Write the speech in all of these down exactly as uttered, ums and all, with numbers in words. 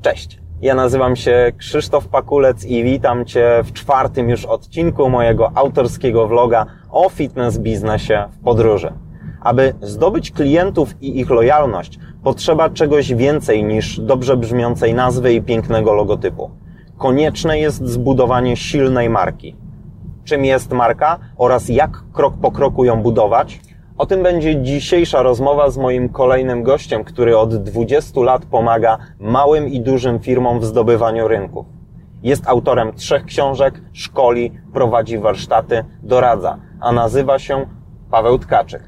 Cześć, ja nazywam się Krzysztof Pakulec i witam Cię w czwartym już odcinku mojego autorskiego vloga o fitness biznesie w podróży. Aby zdobyć klientów i ich lojalność, potrzeba czegoś więcej niż dobrze brzmiącej nazwy i pięknego logotypu. Konieczne jest zbudowanie silnej marki. Czym jest marka oraz jak krok po kroku ją budować? O tym będzie dzisiejsza rozmowa z moim kolejnym gościem, który od dwudziestu lat pomaga małym i dużym firmom w zdobywaniu rynków. Jest autorem trzech książek, szkoli, prowadzi warsztaty, doradza, a nazywa się Paweł Tkaczyk.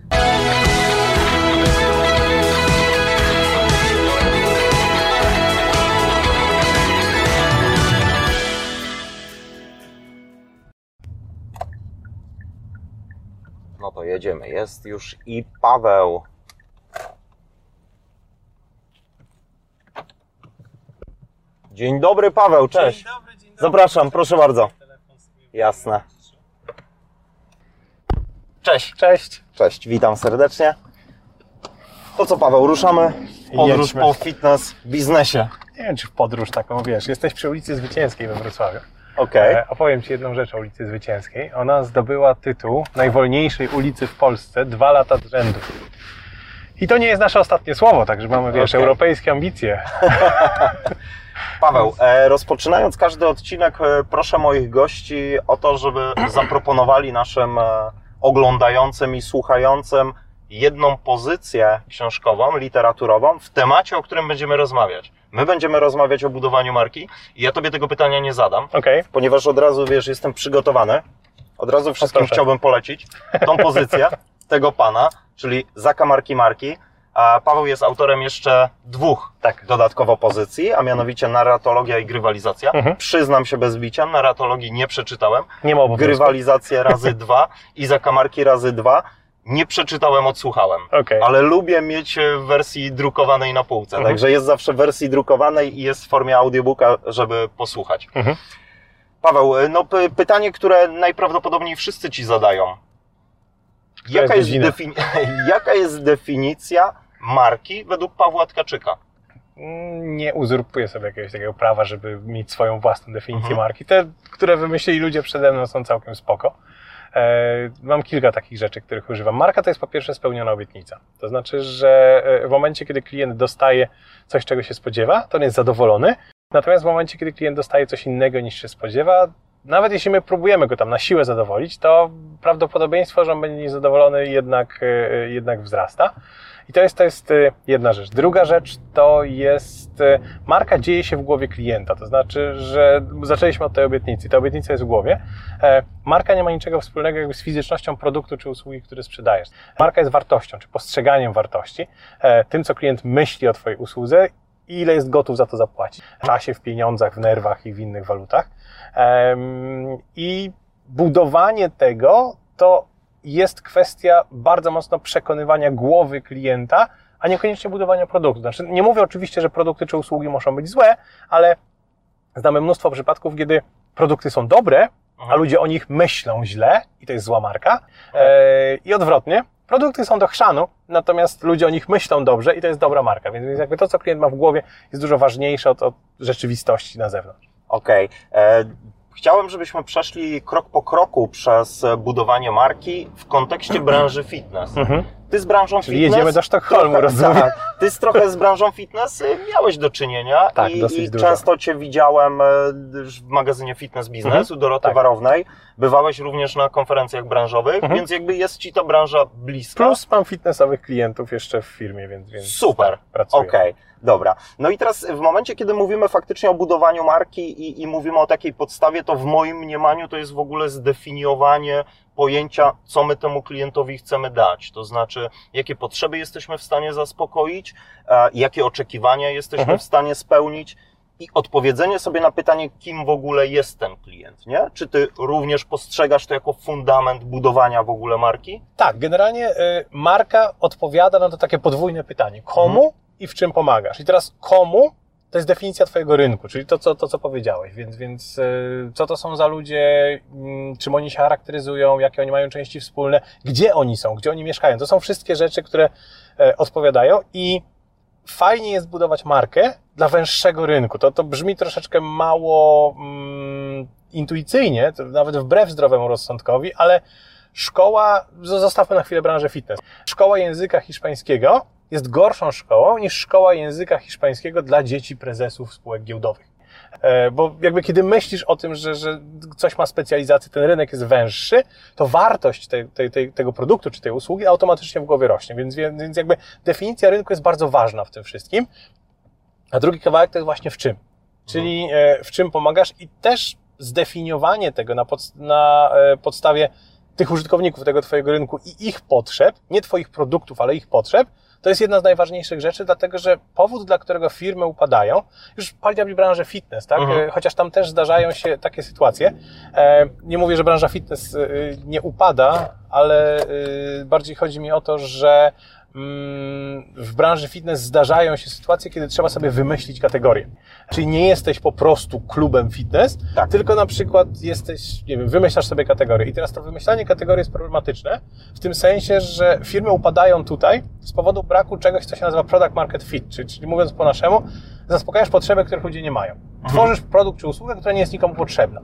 No to jedziemy. Jest już i Paweł. Dzień dobry, Paweł, cześć. Dzień dobry, dzień dobry. Zapraszam, proszę bardzo. Jasne. Cześć. Cześć. Cześć, witam serdecznie. To co, Paweł, ruszamy w podróż Jedźmy. po fitness biznesie. Nie wiem, czy w podróż taką, wiesz, jesteś przy ulicy Zwycięskiej we Wrocławiu. Okej. E, Opowiem Ci jedną rzecz o ulicy Zwycięskiej. Ona zdobyła tytuł najwolniejszej ulicy w Polsce dwa lata z rzędu. I to nie jest nasze ostatnie słowo, także mamy, wiesz, Okej. europejskie ambicje. Paweł, e, rozpoczynając każdy odcinek, e, proszę moich gości o to, żeby zaproponowali naszym e, oglądającym i słuchającym jedną pozycję książkową, literaturową w temacie, o którym będziemy rozmawiać. My będziemy rozmawiać o budowaniu marki i ja Tobie tego pytania nie zadam, Okej. ponieważ od razu, wiesz, jestem przygotowany. Od razu wszystkim proszę. chciałbym polecić tą pozycję tego pana, czyli Zakamarki Marki. A Paweł jest autorem jeszcze dwóch tak dodatkowo pozycji, a mianowicie Narratologia i Grywalizacja. Mhm. Przyznam się bez bicia, narratologii nie przeczytałem. Nie ma obowiązku. Grywalizację razy dwa i Zakamarki razy dwa nie przeczytałem, odsłuchałem. Okej. Ale lubię mieć w wersji drukowanej na półce, Mhm. także jest zawsze w wersji drukowanej i jest w formie audiobooka, żeby posłuchać. Mhm. Paweł, no py- pytanie, które najprawdopodobniej wszyscy Ci zadają. Jaka jest, godzina? defini- jaka jest definicja marki według Pawła Tkaczyka? Nie uzurpuję sobie jakiegoś takiego prawa, żeby mieć swoją własną definicję Mhm. marki. Te, które wymyślili ludzie przede mną, są całkiem spoko. E, mam kilka takich rzeczy, których używam. Marka to jest po pierwsze spełniona obietnica. To znaczy, że w momencie, kiedy klient dostaje coś, czego się spodziewa, to on jest zadowolony. Natomiast w momencie, kiedy klient dostaje coś innego niż się spodziewa, nawet jeśli my próbujemy go tam na siłę zadowolić, to prawdopodobieństwo, że on będzie niezadowolony, jednak, jednak wzrasta. I to jest, to jest jedna rzecz. Druga rzecz to jest, marka dzieje się w głowie klienta. To znaczy, że zaczęliśmy od tej obietnicy. Ta obietnica jest w głowie. Marka nie ma niczego wspólnego jakby z fizycznością produktu czy usługi, który sprzedajesz. Marka jest wartością, czy postrzeganiem wartości, tym, co klient myśli o Twojej usłudze i ile jest gotów za to zapłacić. W czasie, w pieniądzach, w nerwach i w innych walutach. I budowanie tego to jest kwestia bardzo mocno przekonywania głowy klienta, a niekoniecznie budowania produktu. Znaczy, nie mówię oczywiście, że produkty czy usługi muszą być złe, ale znamy mnóstwo przypadków, kiedy produkty są dobre, a ludzie o nich myślą źle i to jest zła marka. E, I odwrotnie, produkty są do chrzanu, natomiast ludzie o nich myślą dobrze i to jest dobra marka. Więc jakby to, co klient ma w głowie, jest dużo ważniejsze od, od rzeczywistości na zewnątrz. Okej. E, Chciałem, żebyśmy przeszli krok po kroku przez budowanie marki w kontekście branży fitness. Mhm. Ty z branżą Czyli fitness... jedziemy do Sztokholmu, trochę, rozumiem. Tak, ty z trochę z branżą fitness miałeś do czynienia Tak, i, dosyć i dużo. często Cię widziałem w magazynie Fitness Biznesu Doroty tak. Warownej. Bywałeś również na konferencjach branżowych, Mhm. więc jakby jest Ci ta branża bliska. Plus mam fitnessowych klientów jeszcze w firmie, więc, więc Super, pracuję. okej, dobra. No i teraz w momencie, kiedy mówimy faktycznie o budowaniu marki i, i mówimy o takiej podstawie, to w moim mniemaniu to jest w ogóle zdefiniowanie pojęcia, co my temu klientowi chcemy dać. To znaczy, jakie potrzeby jesteśmy w stanie zaspokoić, e, jakie oczekiwania jesteśmy Mhm. w stanie spełnić i odpowiedzenie sobie na pytanie, kim w ogóle jest ten klient, nie? Czy Ty również postrzegasz to jako fundament budowania w ogóle marki? Tak, generalnie y, marka odpowiada na to takie podwójne pytanie. Komu Mhm. i w czym pomagasz? I teraz komu to jest definicja Twojego rynku, czyli to, co, to, co powiedziałeś. Więc, więc y, co to są za ludzie, y, czym oni się charakteryzują, jakie oni mają części wspólne, gdzie oni są, gdzie oni mieszkają. To są wszystkie rzeczy, które y, odpowiadają i fajnie jest budować markę dla węższego rynku. To, to brzmi troszeczkę mało mm, intuicyjnie, to nawet wbrew zdrowemu rozsądkowi, ale szkoła, zostawmy na chwilę branżę fitness, szkoła języka hiszpańskiego jest gorszą szkołą niż szkoła języka hiszpańskiego dla dzieci prezesów spółek giełdowych. Bo jakby kiedy myślisz o tym, że, że coś ma specjalizację, ten rynek jest węższy, to wartość te, te, te, tego produktu czy tej usługi automatycznie w głowie rośnie. Więc, więc jakby definicja rynku jest bardzo ważna w tym wszystkim. A drugi kawałek to jest właśnie w czym. Czyli w czym pomagasz i też zdefiniowanie tego na, pod, na podstawie tych użytkowników tego twojego rynku i ich potrzeb, nie twoich produktów, ale ich potrzeb, to jest jedna z najważniejszych rzeczy, dlatego że powód, dla którego firmy upadają, już powiedziałbym branżę fitness, tak? Mhm. Chociaż tam też zdarzają się takie sytuacje. Nie mówię, że branża fitness nie upada, ale bardziej chodzi mi o to, że w branży fitness zdarzają się sytuacje, kiedy trzeba sobie wymyślić kategorię. Czyli nie jesteś po prostu klubem fitness, tak. Tylko na przykład jesteś, nie wiem, wymyślasz sobie kategorię. I teraz to wymyślanie kategorii jest problematyczne w tym sensie, że firmy upadają tutaj z powodu braku czegoś, co się nazywa product market fit, czyli, czyli mówiąc po naszemu, zaspokajasz potrzeby, których ludzie nie mają. Tworzysz mhm. produkt czy usługę, która nie jest nikomu potrzebna.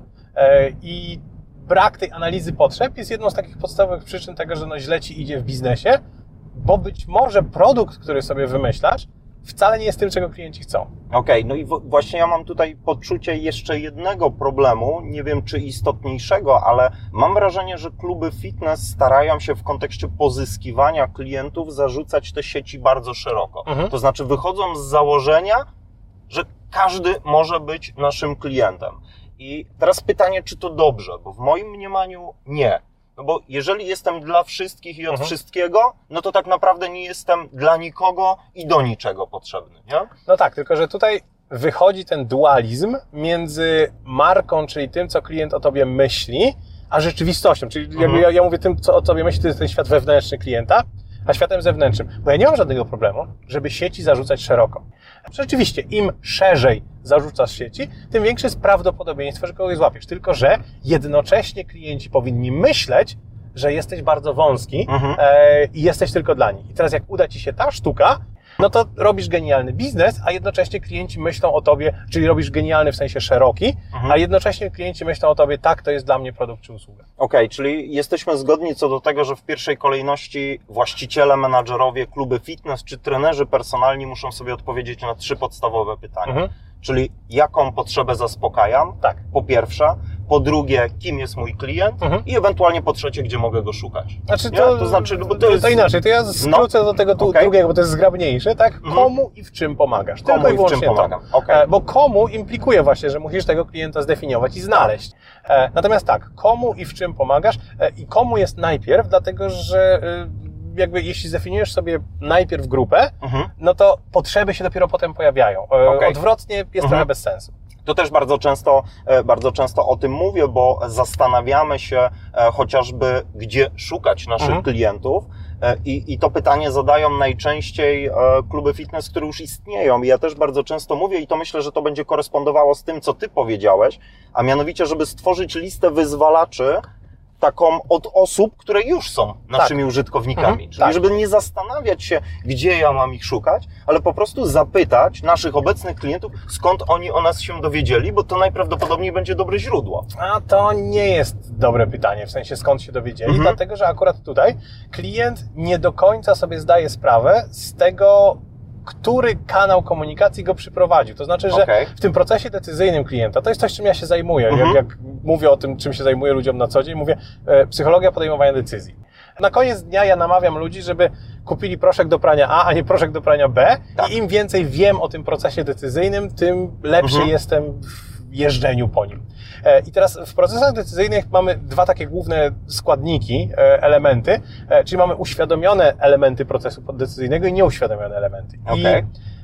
I brak tej analizy potrzeb jest jedną z takich podstawowych przyczyn tego, że no źle ci idzie w biznesie, bo być może produkt, który sobie wymyślasz, wcale nie jest tym, czego klienci chcą. Okej, okay, no i właśnie ja mam tutaj poczucie jeszcze jednego problemu, nie wiem czy istotniejszego, ale mam wrażenie, że kluby fitness starają się w kontekście pozyskiwania klientów zarzucać te sieci bardzo szeroko. Mhm. To znaczy wychodzą z założenia, że każdy może być naszym klientem. I teraz pytanie, czy to dobrze, bo w moim mniemaniu nie. No bo jeżeli jestem dla wszystkich i od mhm. wszystkiego, no to tak naprawdę nie jestem dla nikogo i do niczego potrzebny, nie? No tak, tylko że tutaj wychodzi ten dualizm między marką, czyli tym, co klient o tobie myśli, a rzeczywistością. Czyli mhm. jakby ja, ja mówię tym, co o tobie myśli, to jest ten świat wewnętrzny klienta, a światem zewnętrznym. Bo ja nie mam żadnego problemu, żeby sieci zarzucać szeroko. Rzeczywiście, im szerzej zarzucasz sieci, tym większe jest prawdopodobieństwo, że kogoś złapiesz. Tylko że jednocześnie klienci powinni myśleć, że jesteś bardzo wąski mhm. e, i jesteś tylko dla nich. I teraz jak uda ci się ta sztuka, no to robisz genialny biznes, a jednocześnie klienci myślą o tobie, czyli robisz genialny w sensie szeroki, mhm. a jednocześnie klienci myślą o tobie, tak, to jest dla mnie produkt czy usługa. Okej, okay, czyli jesteśmy zgodni co do tego, że w pierwszej kolejności właściciele, menadżerowie, kluby fitness czy trenerzy personalni muszą sobie odpowiedzieć na trzy podstawowe pytania. Mhm. Czyli jaką potrzebę zaspokajam, tak. po pierwsze, po drugie, kim jest mój klient mhm. i ewentualnie po trzecie, gdzie mogę go szukać. Znaczy to, to znaczy, bo to, jest... to inaczej, to ja skrócę no. do tego tu, okay. drugiego, bo to jest zgrabniejsze, tak? Mhm. Komu i w czym pomagasz? Komu Tylko i, i w czym pomagam. Okay. Bo komu implikuje właśnie, że musisz tego klienta zdefiniować i znaleźć. Tak. Natomiast tak, komu i w czym pomagasz i komu jest najpierw, dlatego że jakby jeśli zdefiniujesz sobie najpierw grupę, mhm. no to potrzeby się dopiero potem pojawiają. Okay. Odwrotnie jest mhm. trochę bez sensu. To też bardzo często, bardzo często o tym mówię, bo zastanawiamy się chociażby, gdzie szukać naszych mhm. klientów i, i to pytanie zadają najczęściej kluby fitness, które już istnieją. I ja też bardzo często mówię i to myślę, że to będzie korespondowało z tym, co ty powiedziałeś, a mianowicie, żeby stworzyć listę wyzwalaczy, taką od osób, które już są naszymi tak. użytkownikami. Mhm, Czyli tak. żeby nie zastanawiać się, gdzie ja mam ich szukać, ale po prostu zapytać naszych obecnych klientów, skąd oni o nas się dowiedzieli, bo to najprawdopodobniej będzie dobre źródło. A to nie jest dobre pytanie, w sensie skąd się dowiedzieli, mhm. dlatego że akurat tutaj klient nie do końca sobie zdaje sprawę z tego, który kanał komunikacji go przyprowadził. To znaczy, że okay. w tym procesie decyzyjnym klienta, to jest coś, czym ja się zajmuję. Mhm. Jak, jak mówię o tym, czym się zajmuję ludziom na co dzień, mówię e, psychologia podejmowania decyzji. Na koniec dnia ja namawiam ludzi, żeby kupili proszek do prania A, a nie proszek do prania B. Tak. I im więcej wiem o tym procesie decyzyjnym, tym lepszy mhm. jestem w jeżdżeniu po nim. I teraz w procesach decyzyjnych mamy dwa takie główne składniki, elementy, czyli mamy uświadomione elementy procesu decyzyjnego i nieuświadomione elementy. Okay. I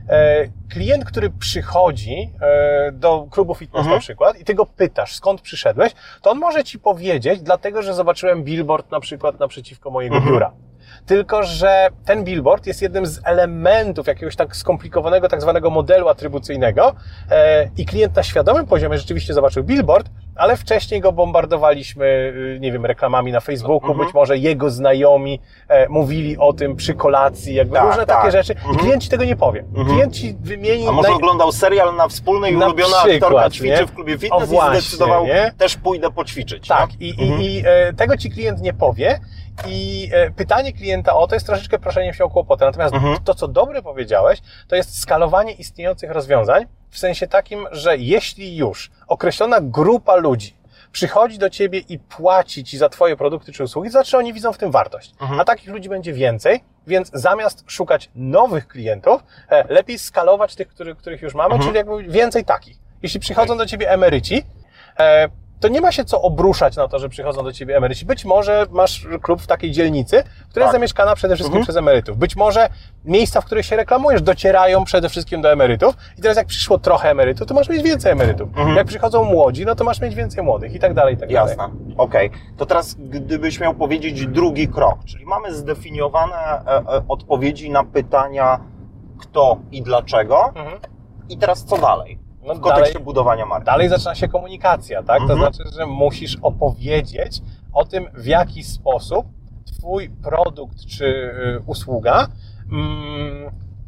klient, który przychodzi do klubu fitness mhm. na przykład i ty go pytasz, skąd przyszedłeś, to on może ci powiedzieć, dlatego że zobaczyłem billboard na przykład naprzeciwko mojego mhm. biura. Tylko że ten billboard jest jednym z elementów jakiegoś tak skomplikowanego tak zwanego modelu atrybucyjnego e, i klient na świadomym poziomie rzeczywiście zobaczył billboard, ale wcześniej go bombardowaliśmy, nie wiem, reklamami na Facebooku, mhm. być może jego znajomi e, mówili o tym przy kolacji, jakby tak, różne tak. takie rzeczy mhm. i klient ci tego nie powie. Mhm. Klient ci wymieni... A może naj... oglądał serial na wspólnej na ulubiona przykład, aktorka ćwiczy nie? w klubie fitness o, właśnie, i zdecydował, nie? też pójdę poćwiczyć. Tak, nie? i, mhm. i, i e, tego ci klient nie powie. I e, pytanie klienta o to jest troszeczkę proszeniem się o kłopotę. Natomiast mhm. to, co dobre powiedziałeś, to jest skalowanie istniejących rozwiązań, w sensie takim, że jeśli już określona grupa ludzi przychodzi do ciebie i płaci ci za twoje produkty czy usługi, to znaczy oni widzą w tym wartość. Mhm. A takich ludzi będzie więcej, więc zamiast szukać nowych klientów, e, lepiej skalować tych, których, których już mamy, mhm. czyli jakby więcej takich. Jeśli przychodzą okay. do ciebie emeryci, e, to nie ma się co obruszać na to, że przychodzą do ciebie emeryci. Być może masz klub w takiej dzielnicy, która tak. jest zamieszkana przede wszystkim mhm. przez emerytów. Być może miejsca, w których się reklamujesz, docierają przede wszystkim do emerytów i teraz jak przyszło trochę emerytów, to masz mieć więcej emerytów. Mhm. Jak przychodzą młodzi, no to masz mieć więcej młodych i tak dalej, i tak dalej. Jasne. Okej. Okay. To teraz gdybyś miał powiedzieć drugi krok, czyli mamy zdefiniowane e, e, odpowiedzi na pytania kto i dlaczego mhm. i teraz co dalej? No w kontekście dalej, budowania marki. Dalej zaczyna się komunikacja, tak? Mhm. To znaczy, że musisz opowiedzieć o tym, w jaki sposób twój produkt czy y, usługa mm,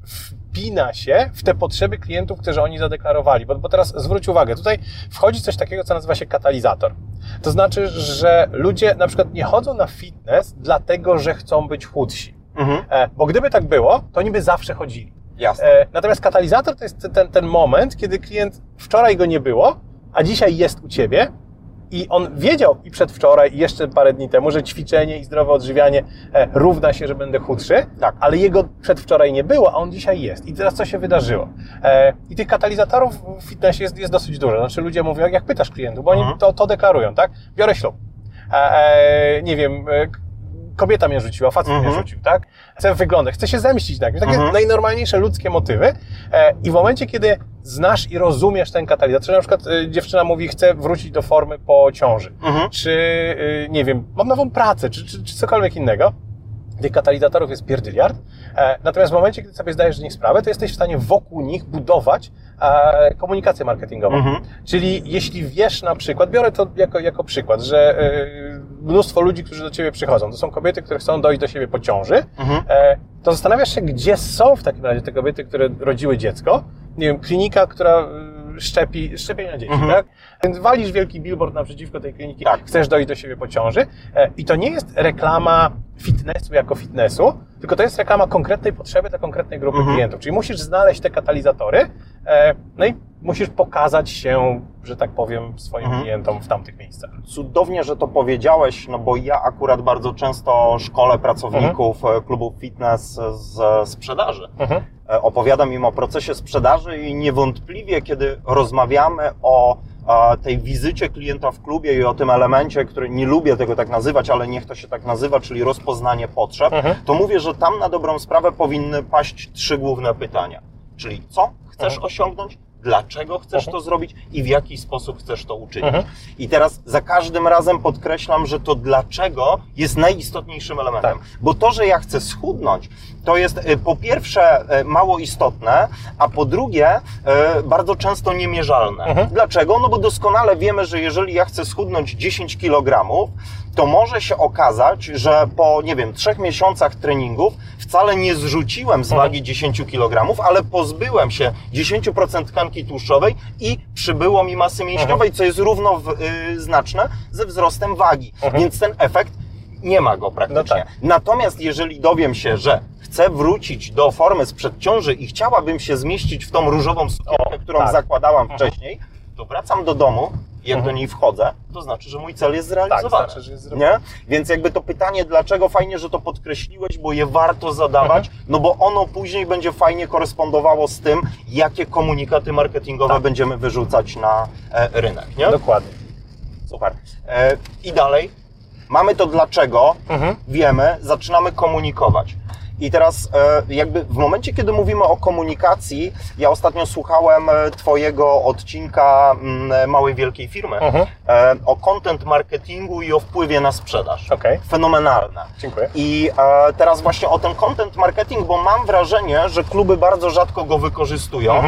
wpina się w te potrzeby klientów, które oni zadeklarowali. Bo, bo teraz zwróć uwagę, tutaj wchodzi coś takiego, co nazywa się katalizator. To znaczy, że ludzie na przykład nie chodzą na fitness dlatego, że chcą być chudsi. Mhm. E, bo gdyby tak było, to oni by zawsze chodzili. Jasne. E, natomiast katalizator to jest ten, ten moment, kiedy klient wczoraj go nie było, a dzisiaj jest u ciebie i on wiedział i przedwczoraj i jeszcze parę dni temu, że ćwiczenie i zdrowe odżywianie e, równa się, że będę chudszy, tak. ale jego przedwczoraj nie było, a on dzisiaj jest. I teraz co się wydarzyło? E, I tych katalizatorów w fitnessie jest, jest dosyć dużo. Znaczy ludzie mówią, jak pytasz klientów, bo oni mhm. to, to deklarują, tak? Biorę ślub. E, e, nie wiem... E, kobieta mnie rzuciła, facet mm-hmm. mnie rzucił, tak? Chcę wyglądać, chcę się zemścić na kimś. Takie mm-hmm. najnormalniejsze ludzkie motywy. E, I w momencie, kiedy znasz i rozumiesz ten katalizator, czy na przykład e, dziewczyna mówi, chcę wrócić do formy po ciąży, mm-hmm. czy e, nie wiem, mam nową pracę, czy, czy, czy cokolwiek innego, tych katalizatorów jest pierdyliard. E, natomiast w momencie, kiedy sobie zdajesz z nich sprawę, to jesteś w stanie wokół nich budować e, komunikację marketingową. Mm-hmm. Czyli jeśli wiesz na przykład, biorę to jako, jako przykład, że e, mnóstwo ludzi, którzy do ciebie przychodzą, to są kobiety, które chcą dojść do siebie po ciąży, mm-hmm. e, to zastanawiasz się, gdzie są w takim razie te kobiety, które rodziły dziecko. Nie wiem, klinika, która szczepi, szczepienia na dzieci, mm-hmm. tak? Więc walisz wielki billboard naprzeciwko tej kliniki, tak. chcesz dojść do siebie po ciąży e, i to nie jest reklama fitnessu jako fitnessu, tylko to jest reklama konkretnej potrzeby dla konkretnej grupy mm-hmm. klientów. Czyli musisz znaleźć te katalizatory, e, no i musisz pokazać się, że tak powiem, swoim mm-hmm. klientom w tamtych miejscach. Cudownie, że to powiedziałeś, no bo ja akurat bardzo często szkolę pracowników mm-hmm. klubów fitness z sprzedaży. Mm-hmm. Opowiadam im o procesie sprzedaży i niewątpliwie, kiedy rozmawiamy o tej wizycie klienta w klubie i o tym elemencie, który nie lubię tego tak nazywać, ale niech to się tak nazywa, czyli rozpoznanie potrzeb, mhm. to mówię, że tam na dobrą sprawę powinny paść trzy główne pytania. Czyli co chcesz mhm. osiągnąć, dlaczego chcesz mhm. to zrobić i w jaki sposób chcesz to uczynić. Mhm. I teraz za każdym razem podkreślam, że to dlaczego jest najistotniejszym elementem. Tak. Bo to, że ja chcę schudnąć, to jest po pierwsze mało istotne, a po drugie bardzo często niemierzalne. Mhm. Dlaczego? No bo doskonale wiemy, że jeżeli ja chcę schudnąć dziesięć kilogramów, to może się okazać, że po, nie wiem, trzech miesiącach treningów wcale nie zrzuciłem z wagi dziesięć kilogramów, ale pozbyłem się dziesięć procent tkanki tłuszczowej i przybyło mi masy mięśniowej, co jest równoznaczne ze wzrostem wagi. Mhm. Więc ten efekt nie ma go praktycznie. No tak. Natomiast jeżeli dowiem się, że chcę wrócić do formy sprzed ciąży i chciałabym się zmieścić w tą różową sukienkę, którą tak. zakładałam mhm. wcześniej, to wracam do domu, jak mhm. do niej wchodzę, to znaczy, że mój cel jest zrealizowany. Tak, znaczy, że jest nie? Więc jakby to pytanie, dlaczego, fajnie, że to podkreśliłeś, bo je warto zadawać, mhm. no bo ono później będzie fajnie korespondowało z tym, jakie komunikaty marketingowe tak. będziemy wyrzucać na e, rynek. Nie? Dokładnie. Super. E, I dalej, mamy to dlaczego, mhm. wiemy, zaczynamy komunikować. I teraz jakby w momencie, kiedy mówimy o komunikacji, ja ostatnio słuchałem Twojego odcinka Małej Wielkiej Firmy uh-huh. o content marketingu i o wpływie na sprzedaż. Okay. Fenomenalne. Dziękuję. I teraz właśnie o ten content marketing, bo mam wrażenie, że kluby bardzo rzadko go wykorzystują, uh-huh.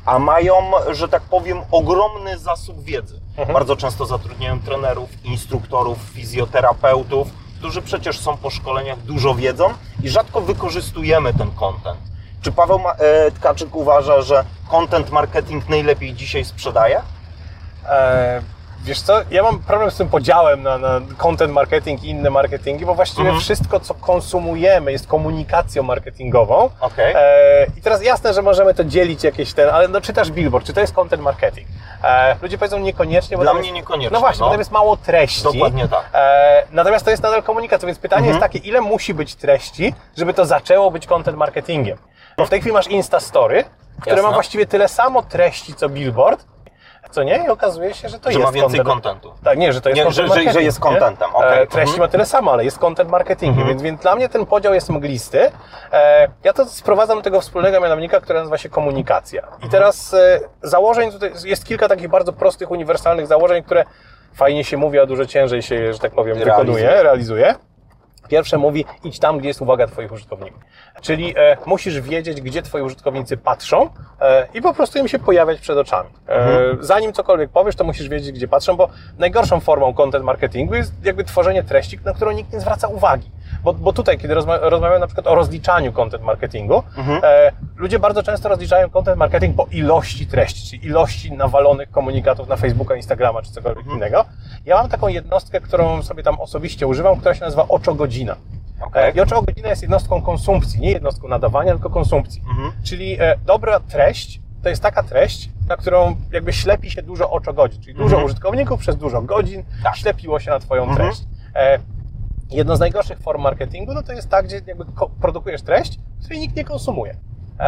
a mają, że tak powiem, ogromny zasób wiedzy. Mhm. Bardzo często zatrudniają trenerów, instruktorów, fizjoterapeutów, którzy przecież są po szkoleniach, dużo wiedzą i rzadko wykorzystujemy ten content. Czy Paweł Tkaczyk uważa, że content marketing najlepiej dzisiaj sprzedaje? Eee, wiesz co, ja mam problem z tym podziałem na, na content marketing i inne marketingi, bo właściwie mhm. wszystko, co konsumujemy, jest komunikacją marketingową. Okay. Eee, I teraz jasne, że możemy to dzielić jakieś ten, ale no czytasz billboard, czy to jest content marketing? Eee, ludzie powiedzą niekoniecznie, bo Dla tam mnie jest, niekoniecznie. No właśnie, no. bo tam jest mało treści. Dokładnie tak. Eee, natomiast to jest nadal komunikacja, więc pytanie mhm. jest takie, ile musi być treści, żeby to zaczęło być content marketingiem? Bo w tej chwili masz Instastory, które Jasne. ma właściwie tyle samo treści, co billboard, co nie? I okazuje się, że to że jest ma więcej content. kontentu. Tak, nie, że to jest nie, content że, marketing. Że jest contentem, okej. Okay. E, treści mhm. ma tyle samo, ale jest content marketingiem, mhm. więc, więc dla mnie ten podział jest mglisty. E, ja to sprowadzam do tego wspólnego mianownika, który nazywa się komunikacja. I mhm. teraz e, założeń, tutaj jest kilka takich bardzo prostych, uniwersalnych założeń, które fajnie się mówi, a dużo ciężej się, że tak powiem, realizuje. wykonuje, realizuje. Pierwsze mówi, idź tam, gdzie jest uwaga Twoich użytkowników. Czyli e, musisz wiedzieć, gdzie Twoi użytkownicy patrzą e, i po prostu im się pojawiać przed oczami. E, mhm. Zanim cokolwiek powiesz, to musisz wiedzieć, gdzie patrzą, bo najgorszą formą content marketingu jest jakby tworzenie treści, na którą nikt nie zwraca uwagi. Bo, bo tutaj, kiedy rozma rozmawiamy na przykład o rozliczaniu content marketingu, mhm. e, ludzie bardzo często rozliczają content marketing po ilości treści, czyli ilości nawalonych komunikatów na Facebooka, Instagrama czy cokolwiek mhm. innego. Ja mam taką jednostkę, którą sobie tam osobiście używam, która się nazywa oczogodzina. Okay. I oczogodzina jest jednostką konsumpcji, nie jednostką nadawania, tylko konsumpcji. Mhm. Czyli e, dobra treść to jest taka treść, na którą jakby ślepi się dużo oczogodzin, czyli mhm. dużo użytkowników przez dużo godzin tak. ślepiło się na Twoją mhm. treść. E, jedno z najgorszych form marketingu no to jest tak, gdzie jakby produkujesz treść, której nikt nie konsumuje.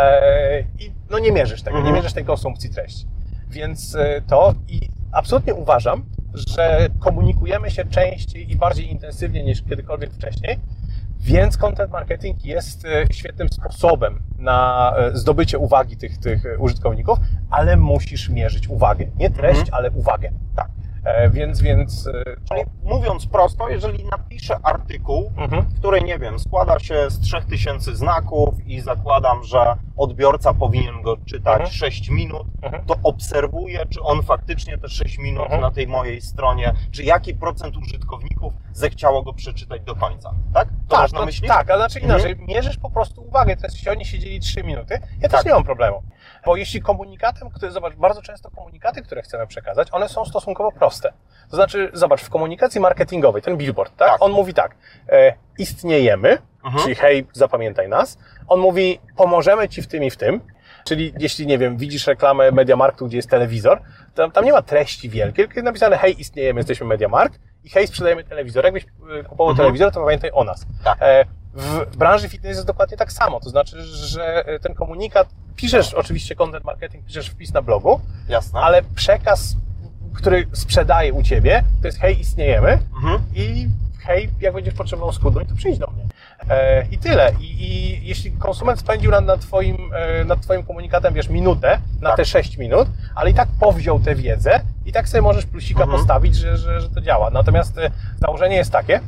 E, I no nie mierzysz tego, mhm. nie mierzysz tej konsumpcji treści. Więc e, to i absolutnie uważam, że komunikujemy się częściej i bardziej intensywnie niż kiedykolwiek wcześniej, więc content marketing jest świetnym sposobem na zdobycie uwagi tych, tych użytkowników, ale musisz mierzyć uwagę. Nie treść, mhm. ale uwagę. Tak. E, więc, więc... Czyli mówiąc prosto, jeżeli napiszę artykuł, mhm. który, nie wiem, składa się z trzech tysięcy znaków i zakładam, że odbiorca powinien go czytać mhm. sześć minut, mhm. to obserwuję, czy on faktycznie te sześć minut mhm. na tej mojej stronie, czy jaki procent użytkowników zechciało go przeczytać do końca, tak? To tak, można to, myśleć? Tak, ale znaczy inaczej, mhm. mierzysz po prostu uwagę, teraz jeśli oni siedzieli trzy minuty, ja tak. też nie mam problemu. Bo jeśli komunikatem, który, zobacz, bardzo często komunikaty, które chcemy przekazać, one są stosunkowo proste. To znaczy, zobacz, w komunikacji marketingowej, ten billboard, tak? tak. On mówi tak, e, istniejemy, mhm. czyli hej, zapamiętaj nas. On mówi, pomożemy Ci w tym i w tym. Czyli jeśli, nie wiem, widzisz reklamę MediaMarktu, gdzie jest telewizor, to tam nie ma treści wielkiej, tylko jest napisane hej, istniejemy, jesteśmy MediaMarkt i hej, sprzedajemy telewizor. Jakbyś kupował mhm. telewizor, to pamiętaj o nas. Tak. E, w branży fitness jest dokładnie tak samo. To znaczy, że ten komunikat, piszesz oczywiście content marketing, piszesz wpis na blogu, Jasne. ale przekaz, który sprzedaje u Ciebie, to jest hej, istniejemy mhm. i hej, jak będziesz potrzebował schudnąć, to przyjdź do mnie. E, I tyle. I, I jeśli konsument spędził nad, nad, twoim, e, nad Twoim komunikatem, wiesz, minutę, na tak. te sześć minut, ale i tak powziął tę wiedzę i tak sobie możesz plusika mhm. postawić, że, że, że to działa. Natomiast e, założenie jest takie,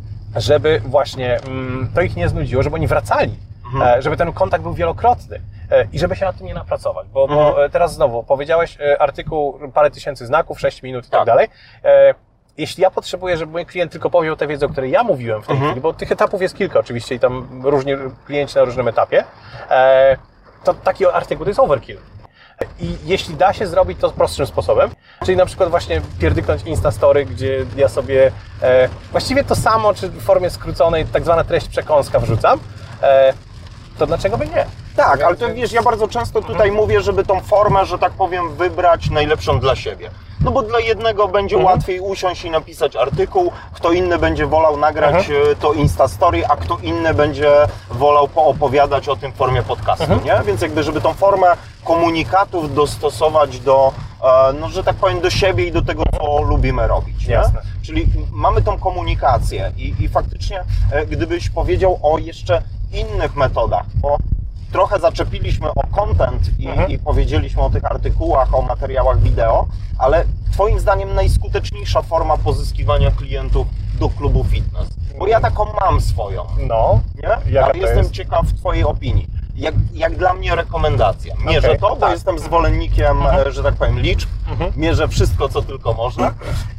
żeby właśnie mm, to ich nie znudziło, żeby oni wracali, mhm. e, żeby ten kontakt był wielokrotny e, i żeby się nad tym nie napracować. Bo, mhm. bo teraz znowu, powiedziałeś e, artykuł, parę tysięcy znaków, sześć minut i tak, tak dalej. E, Jeśli ja potrzebuję, żeby mój klient tylko powziął tę wiedzę, o której ja mówiłem w tej mhm. chwili, bo tych etapów jest kilka oczywiście i tam różni klienci na różnym etapie, to taki artykuł to jest overkill. I jeśli da się zrobić to prostszym sposobem, czyli na przykład właśnie pierdyknąć Instastory, gdzie ja sobie e, właściwie to samo, czy w formie skróconej, tak zwana treść przekąska wrzucam, e, to dlaczego by nie? Tak, więc, ale to wiesz, ja bardzo często tutaj mhm. mówię, żeby tą formę, że tak powiem, wybrać najlepszą dla siebie. No bo dla jednego będzie mhm. łatwiej usiąść i napisać artykuł, kto inny będzie wolał nagrać mhm. to Instastory, a kto inny będzie wolał poopowiadać o tym w formie podcastu, mhm. nie? Więc jakby, żeby tą formę komunikatów dostosować do, no że tak powiem, do siebie i do tego, co lubimy robić, nie? Jasne. Czyli mamy tą komunikację i, i faktycznie, gdybyś powiedział o jeszcze innych metodach, bo trochę zaczepiliśmy o content i, mhm. i powiedzieliśmy o tych artykułach, o materiałach wideo, ale Twoim zdaniem najskuteczniejsza forma pozyskiwania klientów do klubu fitness? Bo ja taką mam swoją, no, nie? Ale jestem jest? ciekaw Twojej opinii. jak, jak dla mnie rekomendacja. Mierzę okay, to, bo tak. jestem zwolennikiem, mhm. że tak powiem, liczb. Mhm. Mierzę wszystko, co tylko można.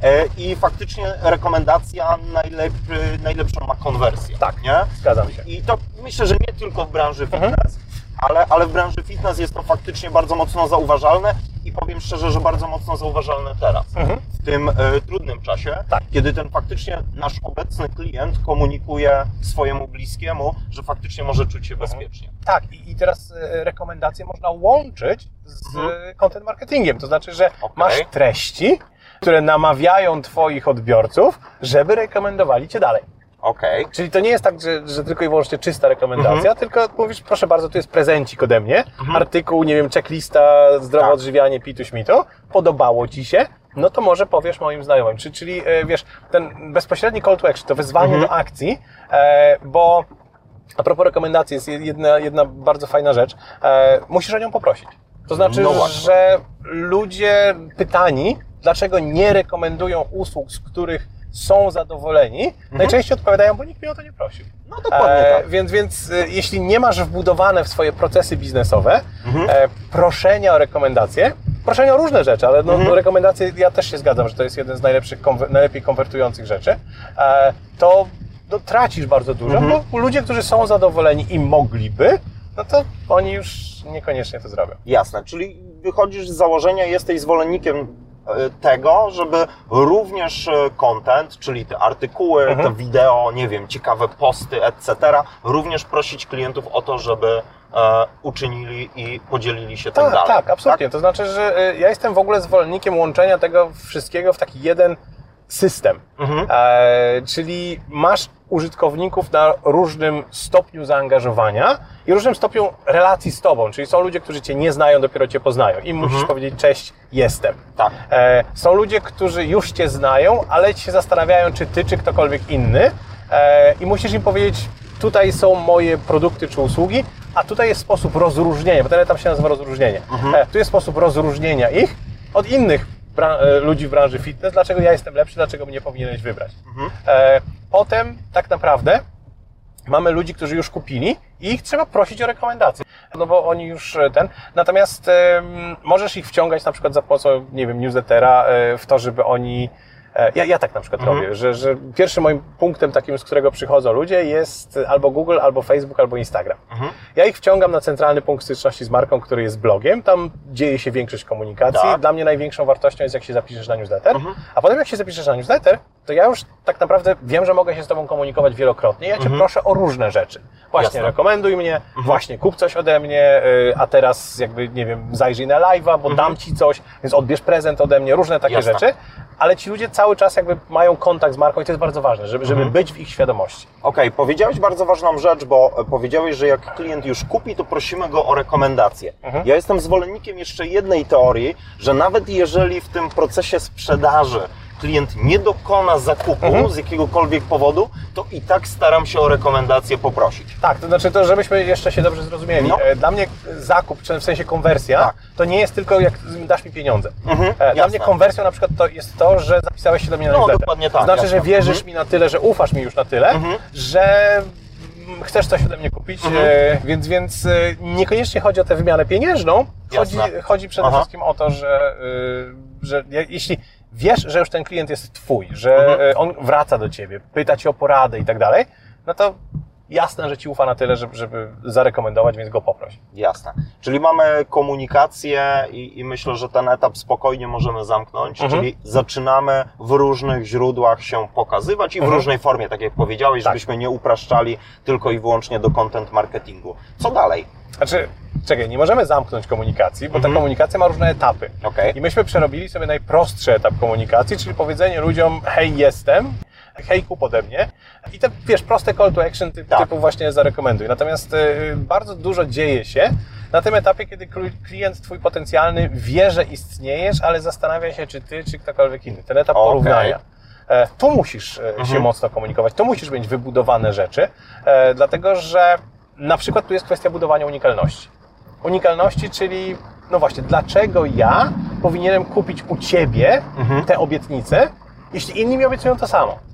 I faktycznie rekomendacja najlepszy, najlepszą ma konwersję. Tak, nie? Zgadzam się. I to myślę, że nie tylko w branży fitness, mhm. ale, ale w branży fitness jest to faktycznie bardzo mocno zauważalne i powiem szczerze, że bardzo mocno zauważalne teraz, mhm. w tym e, trudnym czasie, tak. kiedy ten faktycznie nasz obecny klient komunikuje swojemu bliskiemu, że faktycznie może czuć się bezpiecznie. Mhm. Tak, i, i teraz e, rekomendacje można łączyć z mhm. content marketingiem, to znaczy, że okay. masz treści, które namawiają Twoich odbiorców, żeby rekomendowali Cię dalej. Okay. Czyli to nie jest tak, że, że tylko i wyłącznie czysta rekomendacja, mhm. tylko mówisz, proszę bardzo, tu jest prezencik ode mnie, mhm. artykuł, nie wiem, checklista, zdrowe tak. odżywianie, pitu, śmitu, podobało Ci się, no to może powiesz moim znajomym. Czyli, czyli wiesz, ten bezpośredni call to action, to wezwanie mhm. do akcji, e, bo a propos rekomendacji jest jedna, jedna bardzo fajna rzecz, e, musisz o nią poprosić. To znaczy, no że ludzie pytani, dlaczego nie rekomendują usług, z których są zadowoleni, mhm. najczęściej odpowiadają, bo nikt mnie o to nie prosił. No dokładnie e, tak. Więc, więc e, jeśli nie masz wbudowane w swoje procesy biznesowe mhm. e, proszenia o rekomendacje, proszenia o różne rzeczy, ale no, mhm. rekomendacje, ja też się zgadzam, że to jest jeden z najlepszych, konwer- najlepiej konwertujących rzeczy, e, to no, tracisz bardzo dużo, mhm. bo ludzie, którzy są zadowoleni i mogliby, no to oni już niekoniecznie to zrobią. Jasne, czyli wychodzisz z założenia, jesteś zwolennikiem tego, żeby również content, czyli te artykuły, mhm. te wideo, nie wiem, ciekawe posty, et cetera, również prosić klientów o to, żeby e, uczynili i podzielili się tym tak, dalej. Tak, absolutnie. Tak? To znaczy, że ja jestem w ogóle zwolennikiem łączenia tego wszystkiego w taki jeden system. Mhm. E, czyli masz użytkowników na różnym stopniu zaangażowania i różnym stopniu relacji z Tobą. Czyli są ludzie, którzy Cię nie znają, dopiero Cię poznają. Im mhm. musisz powiedzieć, cześć, jestem. Tak. E, są ludzie, którzy już Cię znają, ale się zastanawiają, czy Ty, czy ktokolwiek inny. E, I musisz im powiedzieć, tutaj są moje produkty czy usługi, a tutaj jest sposób rozróżnienia, bo ten etap się nazywa rozróżnienie. Mhm. E, tu jest sposób rozróżnienia ich od innych ludzi w branży fitness, dlaczego ja jestem lepszy, dlaczego mnie powinieneś wybrać. Mhm. E, potem tak naprawdę mamy ludzi, którzy już kupili i ich trzeba prosić o rekomendacje, no bo oni już ten, natomiast e, możesz ich wciągać na przykład za pomocą, nie wiem, newslettera e, w to, żeby oni Ja, ja tak na przykład mhm. robię, że, że pierwszym moim punktem takim, z którego przychodzą ludzie, jest albo Google, albo Facebook, albo Instagram. Mhm. Ja ich wciągam na centralny punkt styczności z marką, który jest blogiem, tam dzieje się większość komunikacji. Tak. Dla mnie największą wartością jest, jak się zapiszesz na newsletter, mhm. a potem jak się zapiszesz na newsletter, to ja już tak naprawdę wiem, że mogę się z Tobą komunikować wielokrotnie. Ja Cię mhm. proszę o różne rzeczy. Właśnie Jasne. rekomenduj mnie, mhm. właśnie kup coś ode mnie, a teraz jakby, nie wiem, zajrzyj na live'a, bo mhm. dam Ci coś, więc odbierz prezent ode mnie, różne takie Jasne. rzeczy. Ale ci ludzie cały czas jakby mają kontakt z marką i to jest bardzo ważne, żeby, żeby mhm. być w ich świadomości. Okej, okay, powiedziałeś bardzo ważną rzecz, bo powiedziałeś, że jak klient już kupi, to prosimy go o rekomendacje. Mhm. Ja jestem zwolennikiem jeszcze jednej teorii, że nawet jeżeli w tym procesie sprzedaży klient nie dokona zakupu mhm. z jakiegokolwiek powodu, to i tak staram się o rekomendację poprosić. Tak, to znaczy to, żebyśmy jeszcze się dobrze zrozumieli. No. Dla mnie zakup, czy w sensie konwersja, tak. to nie jest tylko jak dasz mi pieniądze. Mhm, Dla jasne. mnie konwersją na przykład to jest to, że zapisałeś się do mnie na no, newsletter. Dokładnie tak, to znaczy, jasne. że wierzysz mhm. mi na tyle, że ufasz mi już na tyle, mhm. że chcesz coś ode mnie kupić, mhm. e, więc, więc e, niekoniecznie chodzi o tę wymianę pieniężną, chodzi, chodzi przede Aha. wszystkim o to, że, e, że jeśli wiesz, że już ten klient jest twój, że mhm. on wraca do ciebie, pyta cię o poradę i tak dalej, no to jasne, że ci ufa na tyle, żeby, żeby zarekomendować, więc go poproś. Jasne. Czyli mamy komunikację i, i myślę, że ten etap spokojnie możemy zamknąć, mhm. czyli zaczynamy w różnych źródłach się pokazywać i w mhm. różnej formie, tak jak powiedziałeś, tak. żebyśmy nie upraszczali tylko i wyłącznie do content marketingu. Co dalej? Znaczy, czekaj, nie możemy zamknąć komunikacji, bo mhm. ta komunikacja ma różne etapy. Okay. I myśmy przerobili sobie najprostszy etap komunikacji, czyli powiedzenie ludziom, hej, jestem, hej, kup ode mnie. I te, wiesz, proste call to action typ, tak. typu właśnie zarekomenduj. Natomiast y, bardzo dużo dzieje się na tym etapie, kiedy klient twój potencjalny wie, że istniejesz, ale zastanawia się, czy ty, czy ktokolwiek inny. Ten etap okay. porównania. E, tu musisz e, mhm. się mocno komunikować, tu musisz mieć wybudowane rzeczy, e, dlatego że na przykład tu jest kwestia budowania unikalności. Unikalności, czyli no właśnie, dlaczego ja powinienem kupić u Ciebie mhm. te obietnice, jeśli inni mi obiecują to samo?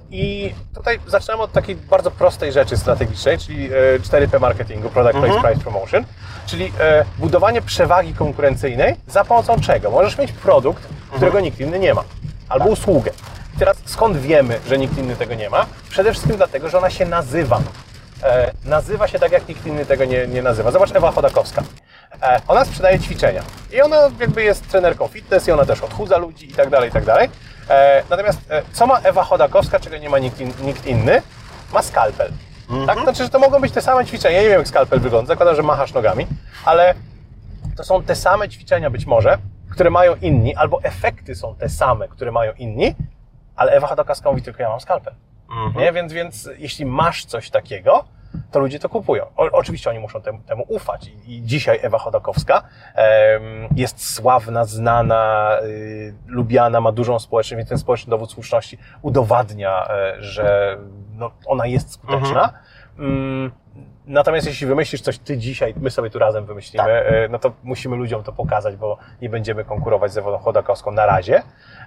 I tutaj zaczynamy od takiej bardzo prostej rzeczy strategicznej, czyli cztery P marketingu, Product, Place, mhm. Price, Promotion, czyli budowanie przewagi konkurencyjnej za pomocą czego? Możesz mieć produkt, którego mhm. nikt inny nie ma, albo tak. usługę. I teraz skąd wiemy, że nikt inny tego nie ma? Przede wszystkim dlatego, że ona się nazywa. E, nazywa się tak, jak nikt inny tego nie, nie nazywa. Zobacz, Ewa Chodakowska. E, ona sprzedaje ćwiczenia i ona jakby jest trenerką fitness i ona też odchudza ludzi i tak dalej, i tak dalej. E, natomiast e, co ma Ewa Chodakowska, czego nie ma nikt, in, nikt inny? Ma skalpel. Mm-hmm. Tak? Znaczy, że to mogą być te same ćwiczenia. Ja nie wiem, jak skalpel wygląda. Zakładam, że machasz nogami, ale to są te same ćwiczenia być może, które mają inni, albo efekty są te same, które mają inni, ale Ewa Chodakowska mówi tylko, ja mam skalpel. Mm-hmm. Nie? Więc, więc jeśli masz coś takiego, to ludzie to kupują. O, oczywiście oni muszą temu, temu ufać. I, I dzisiaj Ewa Chodakowska em, jest sławna, znana, y, lubiana, ma dużą społeczność, więc ten społeczny dowód słuszności udowadnia, y, że no, ona jest skuteczna. Mm-hmm. y, Natomiast jeśli wymyślisz coś ty dzisiaj, my sobie tu razem wymyślimy, tak. no to musimy ludziom to pokazać, bo nie będziemy konkurować z Ewą Chodakowską na razie.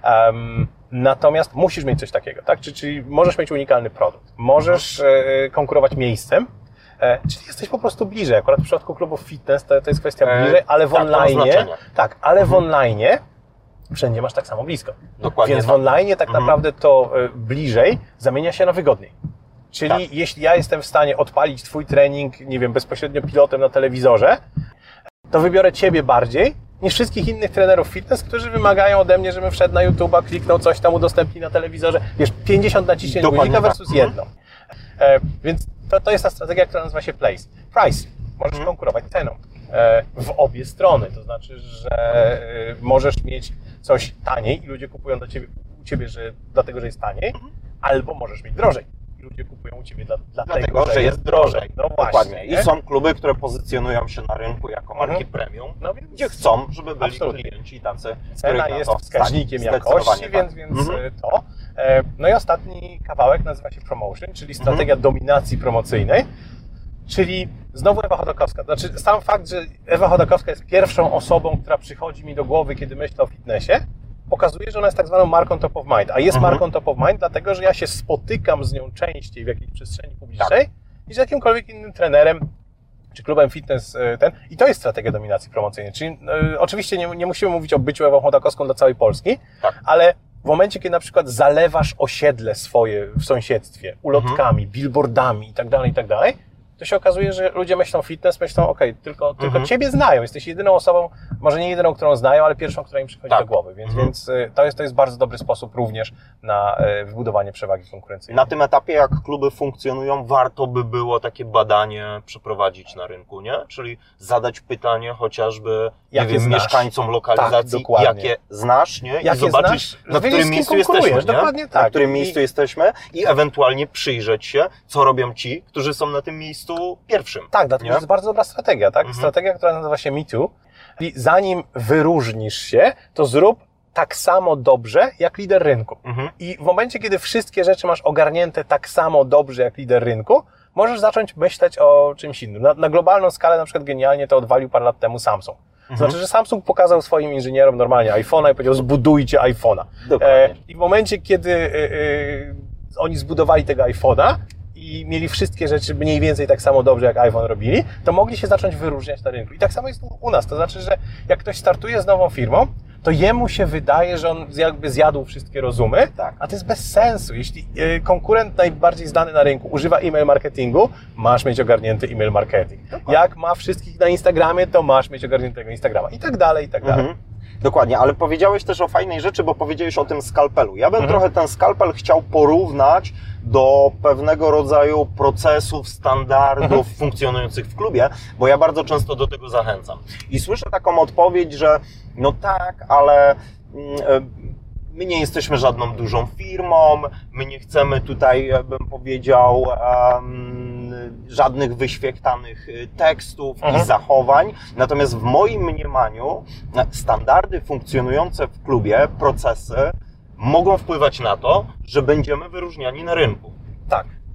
Um, natomiast musisz mieć coś takiego, tak? Czyli, czyli możesz mieć unikalny produkt, możesz e, konkurować miejscem, e, czyli jesteś po prostu bliżej. Akurat w przypadku klubów fitness to, to jest kwestia bliżej, ale w tak, online, tak, ale w online wszędzie masz tak samo blisko. Dokładnie. Więc tak. w online tak mhm. naprawdę to e, bliżej zamienia się na wygodniej. Czyli tak. jeśli ja jestem w stanie odpalić twój trening, nie wiem, bezpośrednio pilotem na telewizorze, to wybiorę ciebie bardziej niż wszystkich innych trenerów fitness, którzy wymagają ode mnie, żebym wszedł na YouTube'a, kliknął coś tam, udostępni na telewizorze. Wiesz, pięćdziesiąt naciśnięć guzika versus tak. jedno. E, więc to, to jest ta strategia, która nazywa się place. Price. Możesz hmm. konkurować ceną e, w obie strony. To znaczy, że e, możesz mieć coś taniej i ludzie kupują do ciebie, u ciebie, że, dlatego, że jest taniej, hmm. albo możesz mieć drożej. Ludzie kupują u ciebie dla, dlatego, dlatego, że jest drożej. No dokładnie. Właśnie, I są kluby, które pozycjonują się na rynku jako marki mhm. premium, no więc gdzie chcą, żeby byli absolutnie. klienci tacy, cena jest wskaźnikiem jakości, więc, tak. więc mhm. to. No i ostatni kawałek nazywa się promotion, czyli strategia mhm. dominacji promocyjnej, czyli znowu Ewa Chodakowska. Znaczy sam fakt, że Ewa Chodakowska jest pierwszą osobą, która przychodzi mi do głowy, kiedy myślę o fitnessie, pokazuje, że ona jest tak zwaną marką top of mind. A jest mhm. marką top of mind, dlatego że ja się spotykam z nią częściej w jakiejś przestrzeni publicznej tak. niż z jakimkolwiek innym trenerem czy klubem fitness ten. I to jest strategia dominacji promocyjnej. Czyli y, oczywiście nie, nie musimy mówić o byciu Ewą Chodakowską dla całej Polski, tak. ale w momencie, kiedy na przykład zalewasz osiedle swoje w sąsiedztwie ulotkami, mhm. billboardami i tak dalej, i tak dalej, to się okazuje, że ludzie myślą fitness, myślą, okej, okay, tylko, mhm. tylko ciebie znają, jesteś jedyną osobą, może nie jedyną, którą znają, ale pierwszą, która im przychodzi tak. do głowy, więc, mhm. więc to, jest, to jest bardzo dobry sposób również na wybudowanie przewagi konkurencyjnej. Na tym etapie, jak kluby funkcjonują, warto by było takie badanie przeprowadzić na rynku, nie? Czyli zadać pytanie chociażby nie wiem, mieszkańcom lokalizacji, tak, jakie znasz, nie? I jakie zobaczyć, znasz, na którym miejscu jesteśmy, dokładnie tak. Na którym I... miejscu jesteśmy i ewentualnie przyjrzeć się, co robią ci, którzy są na tym miejscu pierwszym. Tak, dlatego to jest bardzo dobra strategia, tak? Mhm. Strategia, która nazywa się Me Too. I zanim wyróżnisz się, to zrób tak samo dobrze jak lider rynku. Mhm. I w momencie, kiedy wszystkie rzeczy masz ogarnięte tak samo dobrze jak lider rynku, możesz zacząć myśleć o czymś innym. Na, na globalną skalę na przykład genialnie to odwalił parę lat temu Samsung. To znaczy, że Samsung pokazał swoim inżynierom normalnie iPhone'a i powiedział, zbudujcie iPhone'a. E, I w momencie, kiedy e, e, oni zbudowali tego iPhone'a, i mieli wszystkie rzeczy mniej więcej tak samo dobrze, jak iPhone robili, to mogli się zacząć wyróżniać na rynku. I tak samo jest u nas. To znaczy, że jak ktoś startuje z nową firmą, to jemu się wydaje, że on jakby zjadł wszystkie rozumy, tak. a to jest bez sensu. Jeśli konkurent najbardziej znany na rynku używa e-mail marketingu, masz mieć ogarnięty e-mail marketing. Dokładnie. Jak ma wszystkich na Instagramie, to masz mieć ogarniętego Instagrama. I tak dalej, i tak dalej. Mhm. Dokładnie, ale powiedziałeś też o fajnej rzeczy, bo powiedziałeś o tym skalpelu. Ja bym mhm. trochę ten skalpel chciał porównać do pewnego rodzaju procesów, standardów mhm. funkcjonujących w klubie, bo ja bardzo często do tego zachęcam. I słyszę taką odpowiedź, że no tak, ale my nie jesteśmy żadną dużą firmą, my nie chcemy tutaj, bym powiedział, um, żadnych wyświechtanych tekstów mhm. i zachowań. Natomiast w moim mniemaniu standardy funkcjonujące w klubie, procesy mogą wpływać na to, że będziemy wyróżniani na rynku. Tak.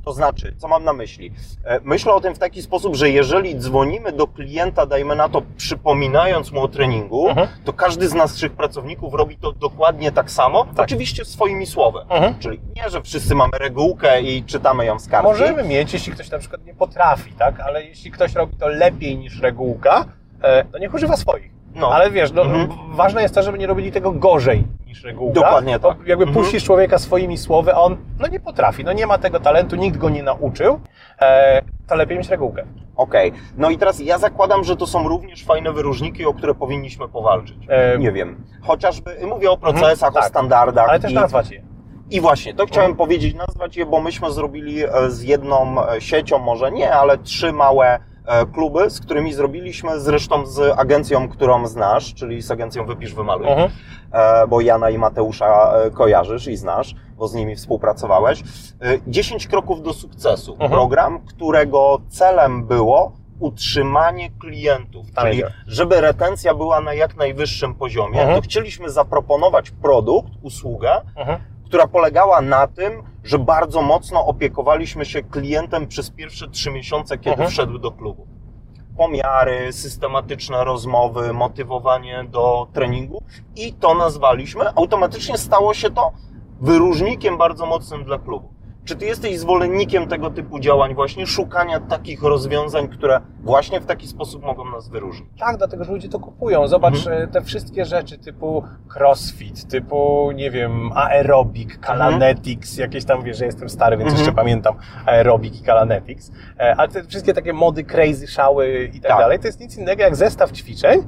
To znaczy, co mam na myśli? Myślę o tym w taki sposób, że jeżeli dzwonimy do klienta, dajmy na to, przypominając mu o treningu, mhm. to każdy z naszych pracowników robi to dokładnie tak samo, tak. oczywiście swoimi słowy. Mhm. Czyli nie, że wszyscy mamy regułkę i czytamy ją z kartki. Możemy mieć, jeśli ktoś na przykład nie potrafi, tak? Ale jeśli ktoś robi to lepiej niż regułka, to niech używa swoich. No. Ale wiesz, no, mhm. ważne jest to, żeby nie robili tego gorzej niż regułka. Dokładnie tak. Jakby mhm. puścisz człowieka swoimi słowy, a on no nie potrafi, no nie ma tego talentu, nikt go nie nauczył, e, to lepiej mieć regułkę. Okej. Okay. No i teraz ja zakładam, że to są również fajne wyróżniki, o które powinniśmy powalczyć. E... Nie wiem. Chociażby, mówię o procesach, mhm, tak. o standardach. Ale też i... nazwać je. I właśnie, to chciałem mhm. powiedzieć, nazwać je, bo myśmy zrobili z jedną siecią, może nie, ale trzy małe kluby, z którymi zrobiliśmy, zresztą z agencją, którą znasz, czyli z agencją Wypisz, Wymaluj, mhm. bo Jana i Mateusza kojarzysz i znasz, bo z nimi współpracowałeś. dziesięć kroków do sukcesu. Mhm. Program, którego celem było utrzymanie klientów, Tam czyli idzie. żeby retencja była na jak najwyższym poziomie, mhm. to chcieliśmy zaproponować produkt, usługę, mhm. która polegała na tym, że bardzo mocno opiekowaliśmy się klientem przez pierwsze trzy miesiące, kiedy mhm. wszedł do klubu. Pomiary, systematyczne rozmowy, motywowanie do treningu i to nazwaliśmy. Automatycznie stało się to wyróżnikiem bardzo mocnym dla klubu. Czy ty jesteś zwolennikiem tego typu działań, właśnie szukania takich rozwiązań, które właśnie w taki sposób mogą nas wyróżnić? Tak, dlatego, że ludzie to kupują. Zobacz mhm. te wszystkie rzeczy typu crossfit, typu, nie wiem, aerobik, Kalanetics, mhm. jakieś tam, wiesz, że jestem stary, więc mhm. jeszcze pamiętam aerobik i Kalanetics, ale te wszystkie takie mody, crazy, szały i tak, tak dalej, to jest nic innego jak zestaw ćwiczeń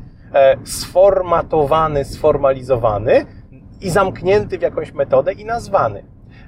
sformatowany, sformalizowany i zamknięty w jakąś metodę i nazwany.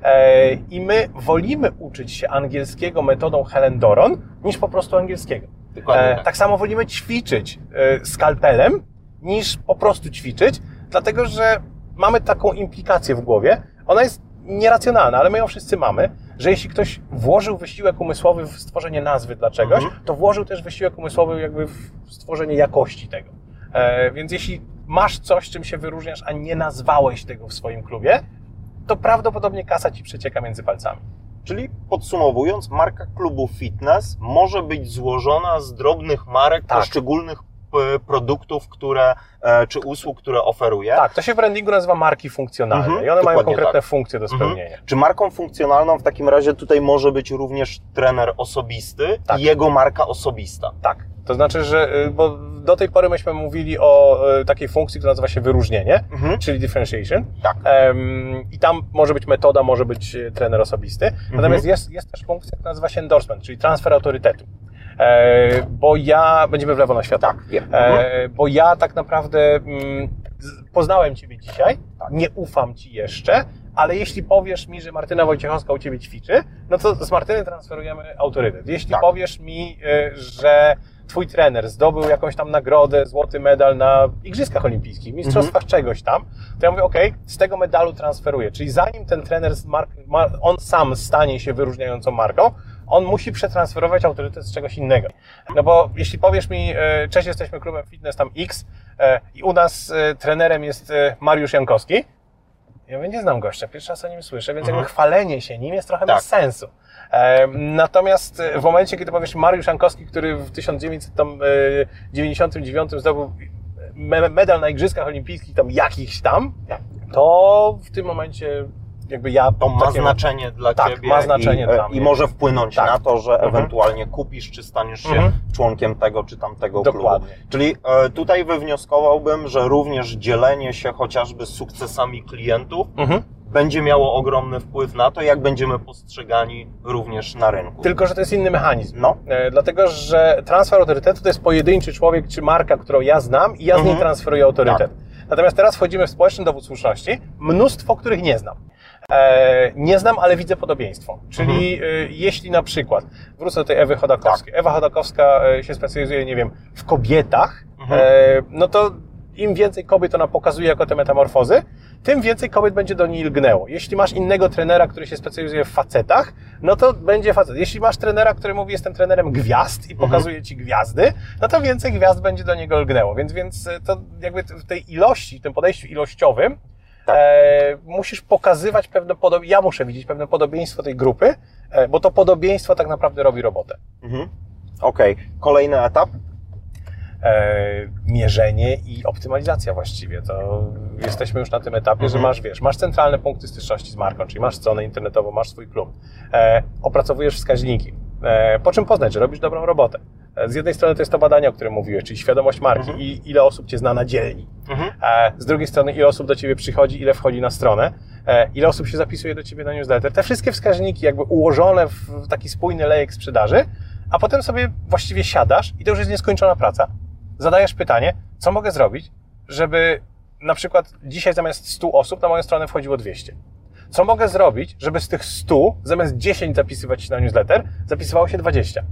I my wolimy uczyć się angielskiego metodą Helen Doron niż po prostu angielskiego. Dokładnie. Tak samo wolimy ćwiczyć skalpelem niż po prostu ćwiczyć, dlatego że mamy taką implikację w głowie. Ona jest nieracjonalna, ale my ją wszyscy mamy, że jeśli ktoś włożył wysiłek umysłowy w stworzenie nazwy dla czegoś, mhm. to włożył też wysiłek umysłowy jakby w stworzenie jakości tego. Więc jeśli masz coś, czym się wyróżniasz, a nie nazwałeś tego w swoim klubie, to prawdopodobnie kasa ci przecieka między palcami. Czyli podsumowując, marka klubu fitness może być złożona z drobnych marek tak. poszczególnych produktów, które, czy usług, które oferuje. Tak, to się w brandingu nazywa marki funkcjonalne mhm, i one mają konkretne tak. funkcje do spełnienia. Mhm. Czy marką funkcjonalną w takim razie tutaj może być również trener osobisty tak. i jego marka osobista? Tak, to znaczy, że bo do tej pory myśmy mówili o takiej funkcji, która nazywa się wyróżnienie, mhm. czyli differentiation. Tak. Um, I tam może być metoda, może być trener osobisty. Mhm. Natomiast jest, jest też funkcja, która nazywa się endorsement, czyli transfer autorytetu. E, bo ja, będziemy w lewo na światło, tak, wiem. E, bo ja tak naprawdę mm, poznałem Ciebie dzisiaj, tak. nie ufam Ci jeszcze, ale jeśli powiesz mi, że Martyna Wojciechowska u Ciebie ćwiczy, no to z Martyny transferujemy autorytet. Jeśli tak. powiesz mi, że Twój trener zdobył jakąś tam nagrodę, złoty medal na Igrzyskach Olimpijskich, mistrzostwach mhm. czegoś tam, to ja mówię, okej, okay, z tego medalu transferuję. Czyli zanim ten trener, z mark, on sam stanie się wyróżniającą marką, on musi przetransferować autorytet z czegoś innego. No bo jeśli powiesz mi, cześć, jesteśmy klubem fitness tam X i u nas trenerem jest Mariusz Jankowski, ja mówię, nie znam gościa, pierwszy raz o nim słyszę, więc mhm. jakby chwalenie się nim jest trochę tak. bez sensu. Natomiast w momencie, kiedy powiesz Mariusz Jankowski, który w tysiąc dziewięćset dziewięćdziesiątym dziewiątym zdobył medal na Igrzyskach Olimpijskich tam jakichś tam, to w tym momencie jakby ja... To ma takie, znaczenie dla tak, Ciebie ma znaczenie i, dla i mnie. może wpłynąć tak. na to, że mhm. ewentualnie kupisz, czy staniesz się mhm. członkiem tego, czy tamtego Dokładnie. klubu. Czyli e, tutaj wywnioskowałbym, że również dzielenie się chociażby z sukcesami klientów mhm. będzie miało ogromny wpływ na to, jak będziemy postrzegani również na rynku. Tylko że to jest inny mechanizm. No. E, dlatego, że transfer autorytetu to jest pojedynczy człowiek czy marka, którą ja znam i ja z mhm. niej transferuję autorytet. Tak. Natomiast teraz wchodzimy w społeczny dowód słuszności, mnóstwo, których nie znam. E, nie znam, ale widzę podobieństwo. Czyli mhm. e, jeśli na przykład, wrócę do tej Ewy Chodakowskiej. Tak. Ewa Chodakowska e, się specjalizuje, nie wiem, w kobietach, mhm. e, no to im więcej kobiet ona pokazuje jako te metamorfozy, tym więcej kobiet będzie do niej lgnęło. Jeśli masz innego trenera, który się specjalizuje w facetach, no to będzie facet. Jeśli masz trenera, który mówi, jestem trenerem gwiazd i pokazuje mhm. Ci gwiazdy, no to więcej gwiazd będzie do niego lgnęło. Więc, więc to jakby w tej ilości, w tym podejściu ilościowym, Tak. E, musisz pokazywać pewne podobieństwo, ja muszę widzieć pewne podobieństwo tej grupy, e, bo to podobieństwo tak naprawdę robi robotę. Mhm. Okej. Okay. Kolejny etap? E, mierzenie i optymalizacja właściwie. To jesteśmy już na tym etapie, mhm. że masz, wiesz, masz centralne punkty styczności z marką, czyli masz stronę internetową, masz swój klub, e, opracowujesz wskaźniki, e, po czym poznać, że robisz dobrą robotę. E, z jednej strony to jest to badanie, o którym mówiłeś, czyli świadomość marki mhm. i ile osób Cię zna na dzielni. Mhm. E, z drugiej strony ile osób do Ciebie przychodzi, ile wchodzi na stronę, e, ile osób się zapisuje do Ciebie na newsletter. Te wszystkie wskaźniki jakby ułożone w, w taki spójny lejek sprzedaży, a potem sobie właściwie siadasz i to już jest nieskończona praca. Zadajesz pytanie, co mogę zrobić, żeby na przykład dzisiaj zamiast stu osób na moją stronę wchodziło dwieście. Co mogę zrobić, żeby z tych stu zamiast dziesięć zapisywać się na newsletter, zapisywało się dwadzieścia.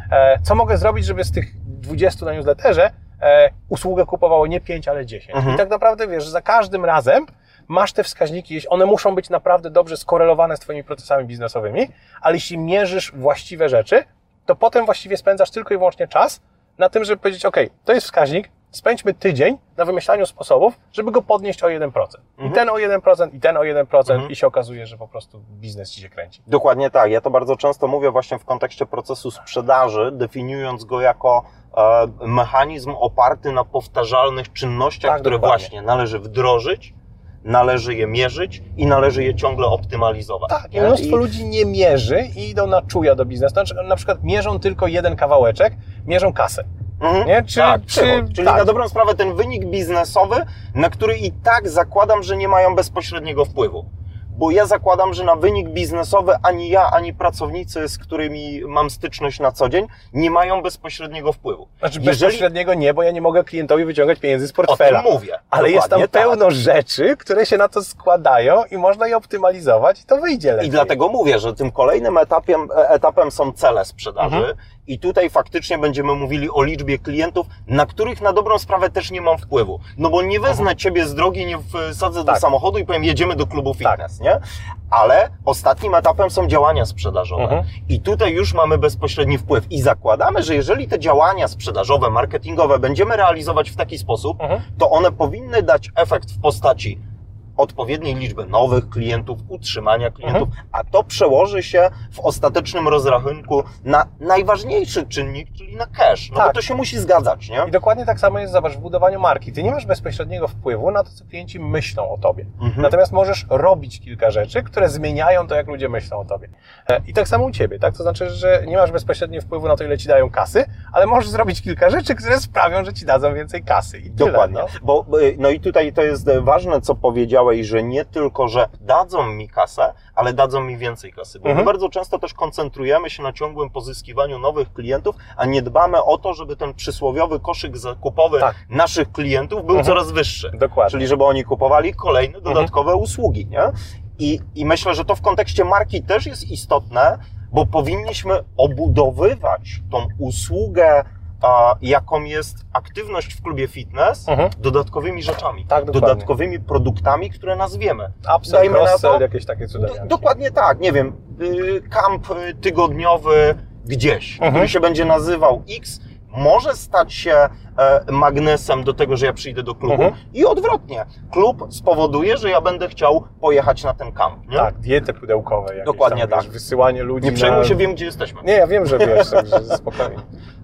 Co mogę zrobić, żeby z tych dwudziestu na newsletterze usługę kupowało nie pięć, ale dziesięć. Mhm. I tak naprawdę wiesz, za każdym razem masz te wskaźniki, one muszą być naprawdę dobrze skorelowane z Twoimi procesami biznesowymi, ale jeśli mierzysz właściwe rzeczy, to potem właściwie spędzasz tylko i wyłącznie czas na tym, żeby powiedzieć, ok, to jest wskaźnik, spędźmy tydzień na wymyślaniu sposobów, żeby go podnieść o jeden procent. Mhm. I ten o jeden procent, i ten o jeden procent mhm. i się okazuje, że po prostu biznes Ci się kręci. Dokładnie tak. Ja to bardzo często mówię właśnie w kontekście procesu sprzedaży, definiując go jako e, mechanizm oparty na powtarzalnych czynnościach, tak, które dokładnie. właśnie należy wdrożyć, należy je mierzyć i należy je ciągle optymalizować. Tak, i mnóstwo I... ludzi nie mierzy i idą na czuja do biznesu. Znaczy, na przykład mierzą tylko jeden kawałeczek, mierzą kasę. Mhm. Nie? Czy, tak, czy, czyli tak. na dobrą sprawę ten wynik biznesowy, na który i tak zakładam, że nie mają bezpośredniego wpływu. Bo ja zakładam, że na wynik biznesowy ani ja, ani pracownicy, z którymi mam styczność na co dzień, nie mają bezpośredniego wpływu. Znaczy Jeżeli... bezpośredniego nie, bo ja nie mogę klientowi wyciągać pieniędzy z portfela. O tym mówię. Ale jest tam tak. pełno rzeczy, które się na to składają i można je optymalizować i to wyjdzie lepiej. I dlatego mówię, że tym kolejnym etapem, etapem są cele sprzedaży. Mhm. I tutaj faktycznie będziemy mówili o liczbie klientów, na których na dobrą sprawę też nie mam wpływu. No bo nie wezmę mhm. Ciebie z drogi, nie wsadzę tak. do samochodu i powiem, jedziemy do klubu fitness, tak. nie? Ale ostatnim etapem są działania sprzedażowe. Mhm. I tutaj już mamy bezpośredni wpływ. I zakładamy, że jeżeli te działania sprzedażowe, marketingowe będziemy realizować w taki sposób, mhm. to one powinny dać efekt w postaci odpowiedniej liczby nowych klientów, utrzymania klientów, mhm. a to przełoży się w ostatecznym rozrachunku na najważniejszy czynnik, czyli na cash. No tak. bo to się musi zgadzać, nie? I dokładnie tak samo jest, zobacz, w budowaniu marki. Ty nie masz bezpośredniego wpływu na to, co klienci myślą o tobie. Mhm. Natomiast możesz robić kilka rzeczy, które zmieniają to, jak ludzie myślą o tobie. I tak samo u ciebie, tak? To znaczy, że nie masz bezpośredniego wpływu na to, ile ci dają kasy, ale możesz zrobić kilka rzeczy, które sprawią, że ci dadzą więcej kasy. I tyle, dokładnie. No. Bo, no i tutaj to jest ważne, co powiedziałeś, że nie tylko, że dadzą mi kasę, ale dadzą mi więcej kasy. Bo mhm. my bardzo często też koncentrujemy się na ciągłym pozyskiwaniu nowych klientów, a nie dbamy o to, żeby ten przysłowiowy koszyk zakupowy tak. naszych klientów był mhm. coraz wyższy. Dokładnie. Czyli żeby oni kupowali kolejne dodatkowe mhm. usługi. Nie? I, I myślę, że to w kontekście marki też jest istotne, bo powinniśmy obudowywać tą usługę, a, jaką jest aktywność w klubie fitness, mhm. dodatkowymi rzeczami, tak, dodatkowymi produktami, które nazwiemy. Upsell, cross-sell, jakieś takie cudawianki. Do, dokładnie tak, nie wiem, y, kamp tygodniowy gdzieś, mhm. który się będzie nazywał X, może stać się e, magnesem do tego, że ja przyjdę do klubu mhm. i odwrotnie. Klub spowoduje, że ja będę chciał pojechać na ten kamp. Nie? Tak, diety pudełkowe. Jakieś dokładnie tam, tak. Wiesz, wysyłanie ludzi Nie przejmuj na... się, wiem, gdzie jesteśmy. Nie, ja wiem, że wiesz, także spokojnie.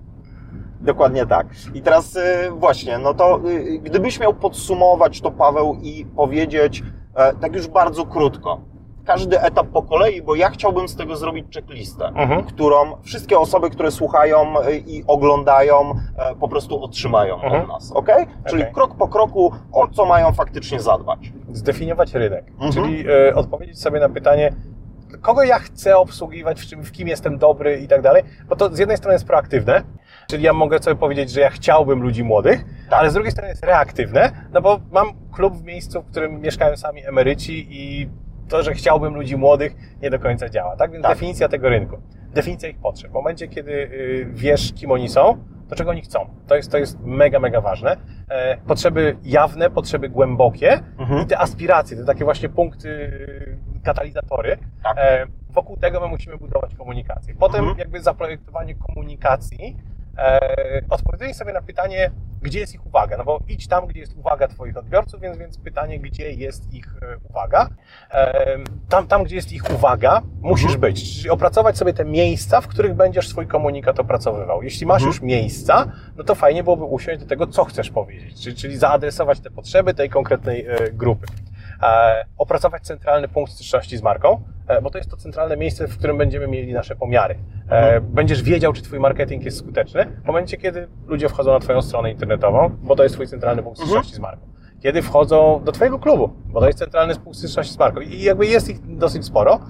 Dokładnie tak. I teraz y, właśnie, no to y, gdybyś miał podsumować to, Paweł, i powiedzieć e, tak już bardzo krótko, każdy etap po kolei, bo ja chciałbym z tego zrobić checklistę, mhm. którą wszystkie osoby, które słuchają i oglądają, e, po prostu otrzymają mhm. od nas, ok? Czyli okay. krok po kroku, o co mają faktycznie zadbać. Zdefiniować rynek, mhm. czyli e, odpowiedzieć sobie na pytanie, kogo ja chcę obsługiwać, w, czym, w kim jestem dobry i tak dalej, bo to z jednej strony jest proaktywne, czyli ja mogę sobie powiedzieć, że ja chciałbym ludzi młodych, tak. ale z drugiej strony jest reaktywne, no bo mam klub w miejscu, w którym mieszkają sami emeryci i to, że chciałbym ludzi młodych, nie do końca działa, tak? Więc tak. definicja tego rynku, definicja ich potrzeb. W momencie, kiedy y, wiesz, kim oni są, to czego oni chcą. To jest, to jest mega, mega ważne. E, potrzeby jawne, potrzeby głębokie mhm. i te aspiracje, te takie właśnie punkty, y, katalizatory. Tak. E, wokół tego my musimy budować komunikację. Potem mhm. jakby zaprojektowanie komunikacji, e, odpowiedzenie sobie na pytanie, gdzie jest ich uwaga, no bo idź tam, gdzie jest uwaga Twoich odbiorców, więc, więc pytanie, gdzie jest ich uwaga. Tam, tam, gdzie jest ich uwaga, musisz być, czyli opracować sobie te miejsca, w których będziesz swój komunikat opracowywał. Jeśli masz już miejsca, no to fajnie byłoby usiąść do tego, co chcesz powiedzieć, czyli, czyli zaadresować te potrzeby tej konkretnej grupy. E, opracować centralny punkt styczności z marką, e, bo to jest to centralne miejsce, w którym będziemy mieli nasze pomiary. E, mhm. Będziesz wiedział, czy Twój marketing jest skuteczny w momencie, kiedy ludzie wchodzą na Twoją stronę internetową, bo to jest Twój centralny punkt styczności mhm. z marką. Kiedy wchodzą do Twojego klubu, bo to jest centralny punkt styczności z marką. I jakby jest ich dosyć sporo.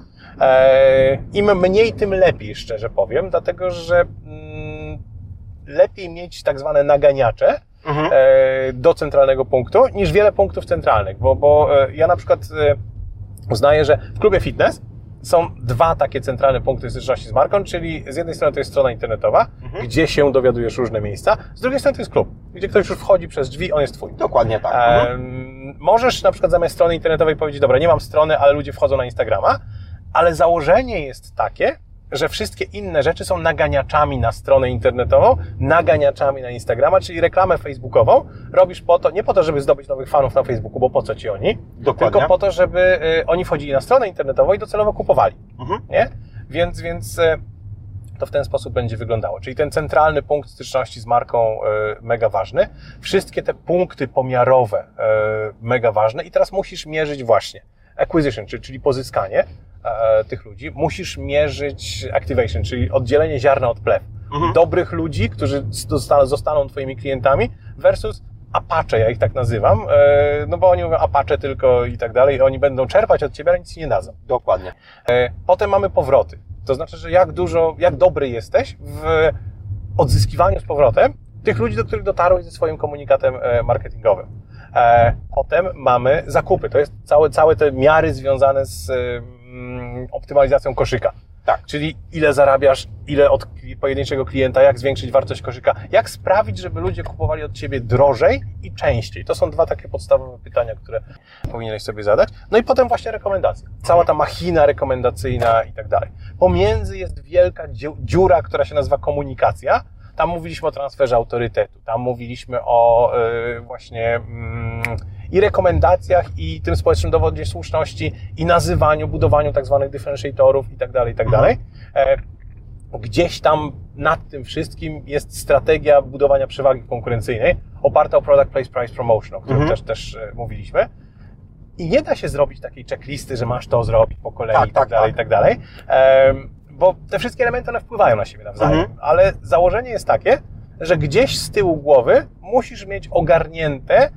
E, Im mniej, tym lepiej, szczerze powiem, dlatego że mm, lepiej mieć tak zwane naganiacze, Mhm. do centralnego punktu, niż wiele punktów centralnych, bo, bo ja na przykład uznaję, że w klubie fitness są dwa takie centralne punkty styczności z marką, czyli z jednej strony to jest strona internetowa, mhm. gdzie się dowiadujesz różne miejsca, z drugiej strony to jest klub, gdzie ktoś już wchodzi przez drzwi, on jest twój. Dokładnie tak. Mhm. Możesz na przykład zamiast strony internetowej powiedzieć, dobra, nie mam strony, ale ludzie wchodzą na Instagrama, ale założenie jest takie, że wszystkie inne rzeczy są naganiaczami na stronę internetową, naganiaczami na Instagrama, czyli reklamę facebookową robisz po to, nie po to, żeby zdobyć nowych fanów na Facebooku, bo po co ci oni, Dokładnie. tylko po to, żeby y, oni wchodzili na stronę internetową i docelowo kupowali, mhm. nie? Więc, więc y, to w ten sposób będzie wyglądało. Czyli ten centralny punkt styczności z marką y, mega ważny, wszystkie te punkty pomiarowe y, mega ważne i teraz musisz mierzyć właśnie acquisition, czyli, czyli pozyskanie tych ludzi, musisz mierzyć activation, czyli oddzielenie ziarna od plew. Mhm. Dobrych ludzi, którzy zostaną, zostaną Twoimi klientami versus apacze, ja ich tak nazywam, no bo oni mówią apacze tylko i tak dalej, oni będą czerpać od Ciebie, ale nic Ci nie dadzą. Dokładnie. Potem mamy powroty. To znaczy, że jak dużo, jak dobry jesteś w odzyskiwaniu z powrotem tych ludzi, do których dotarłeś ze swoim komunikatem marketingowym. Potem mamy zakupy. To jest całe, całe te miary związane z optymalizacją koszyka. Tak. Czyli ile zarabiasz, ile od pojedynczego klienta, jak zwiększyć wartość koszyka, jak sprawić, żeby ludzie kupowali od Ciebie drożej i częściej. To są dwa takie podstawowe pytania, które powinieneś sobie zadać. No i potem właśnie rekomendacje. Cała ta machina rekomendacyjna i tak dalej. Pomiędzy jest wielka dziura, która się nazywa komunikacja. Tam mówiliśmy o transferze autorytetu, tam mówiliśmy o yy, właśnie yy, i rekomendacjach, i tym społecznym dowodzie słuszności, i nazywaniu, budowaniu tak zwanych differentiatorów i tak dalej, i tak dalej. Gdzieś tam nad tym wszystkim jest strategia budowania przewagi konkurencyjnej oparta o product, place, price, promotion, o którym mhm. też, też mówiliśmy. I nie da się zrobić takiej checklisty, że masz to zrobić po kolei tak, i tak, tak dalej, tak. i tak dalej. Bo te wszystkie elementy, one wpływają na siebie nawzajem. Mhm. Ale założenie jest takie, że gdzieś z tyłu głowy musisz mieć ogarnięte,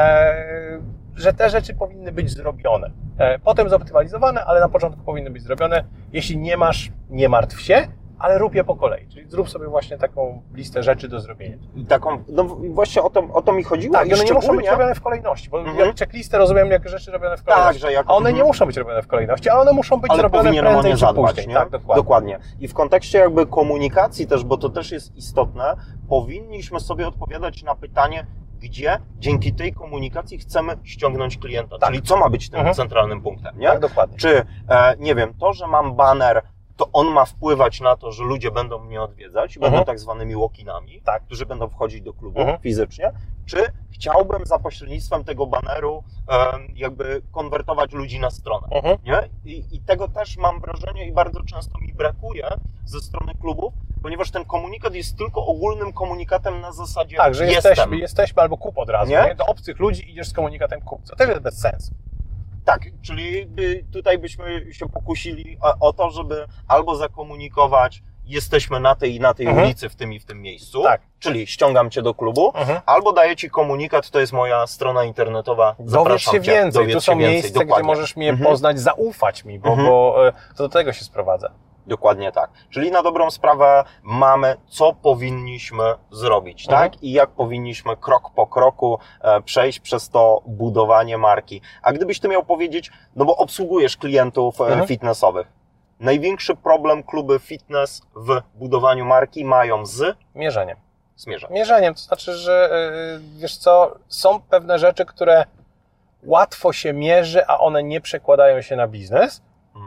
e, że te rzeczy powinny być zrobione. E, potem zoptymalizowane, ale na początku powinny być zrobione. Jeśli nie masz, nie martw się, ale rób je po kolei. Czyli zrób sobie właśnie taką listę rzeczy do zrobienia. I taką, no właśnie o to, o to mi chodziło. Tak, i one nie muszą być robione w kolejności, bo mhm. jak checklistę rozumiem jak rzeczy robione w kolejności. Tak, że jak, a one mhm. nie muszą być robione w kolejności, ale one muszą być ale zrobione prędzej czy później. Nie? Tak, dokładnie. dokładnie. I w kontekście jakby komunikacji też, bo to też jest istotne, powinniśmy sobie odpowiadać na pytanie, gdzie dzięki tej komunikacji chcemy ściągnąć klienta. Tak. Czyli co ma być tym mhm. centralnym punktem, nie? Tak, dokładnie. Czy, e, nie wiem, to, że mam baner, to on ma wpływać na to, że ludzie będą mnie odwiedzać, uh-huh. będą tak zwanymi walk-inami, tak, którzy będą wchodzić do klubu uh-huh. fizycznie, czy chciałbym za pośrednictwem tego baneru um, jakby konwertować ludzi na stronę, uh-huh. nie? I, I tego też mam wrażenie i bardzo często mi brakuje ze strony klubów, ponieważ ten komunikat jest tylko ogólnym komunikatem na zasadzie tak, że jestem. Jesteśmy, jesteśmy albo kup od razu, nie? Nie? Do obcych ludzi idziesz z komunikatem kup, co też jest bez sensu. Tak, czyli tutaj byśmy się pokusili o to, żeby albo zakomunikować, jesteśmy na tej i na tej mhm. ulicy, w tym i w tym miejscu, tak. czyli ściągam Cię do klubu, mhm. albo daję Ci komunikat, to jest moja strona internetowa, dowiedz się cię, więcej, dowiedz to są miejsca, więcej. Gdzie możesz mnie mhm. poznać, zaufać mi, bo, mhm. bo to do tego się sprowadza. Dokładnie tak. Czyli na dobrą sprawę mamy, co powinniśmy zrobić, mhm. tak? I jak powinniśmy krok po kroku e, przejść przez to budowanie marki. A gdybyś Ty miał powiedzieć, no bo obsługujesz klientów mhm. fitnessowych, największy problem kluby fitness w budowaniu marki mają z? Mierzeniem. Z mierzeniem. Mierzeniem, to znaczy, że yy, wiesz co, są pewne rzeczy, które łatwo się mierzy, a one nie przekładają się na biznes.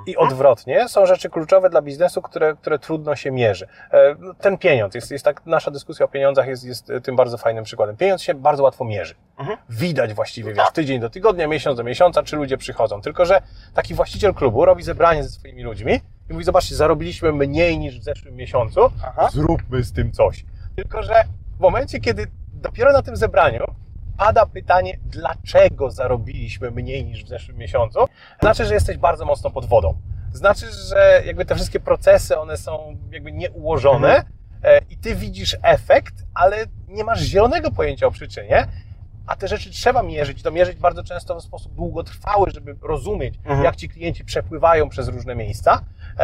I odwrotnie, są rzeczy kluczowe dla biznesu, które, które trudno się mierzy. Ten pieniądz, jest, jest tak, nasza dyskusja o pieniądzach jest, jest tym bardzo fajnym przykładem. Pieniądz się bardzo łatwo mierzy. Mhm. Widać właściwie, wiesz, tydzień do tygodnia, miesiąc do miesiąca, czy ludzie przychodzą. Tylko że taki właściciel klubu robi zebranie ze swoimi ludźmi i mówi, zobaczcie, zarobiliśmy mniej niż w zeszłym miesiącu, Aha. zróbmy z tym coś. Tylko że w momencie, kiedy dopiero na tym zebraniu pada pytanie, dlaczego zarobiliśmy mniej niż w zeszłym miesiącu, znaczy, że jesteś bardzo mocno pod wodą. Znaczy, że jakby te wszystkie procesy, one są jakby nieułożone mhm. i ty widzisz efekt, ale nie masz zielonego pojęcia o przyczynie, a te rzeczy trzeba mierzyć i to mierzyć bardzo często w sposób długotrwały, żeby rozumieć, mhm. jak ci klienci przepływają przez różne miejsca.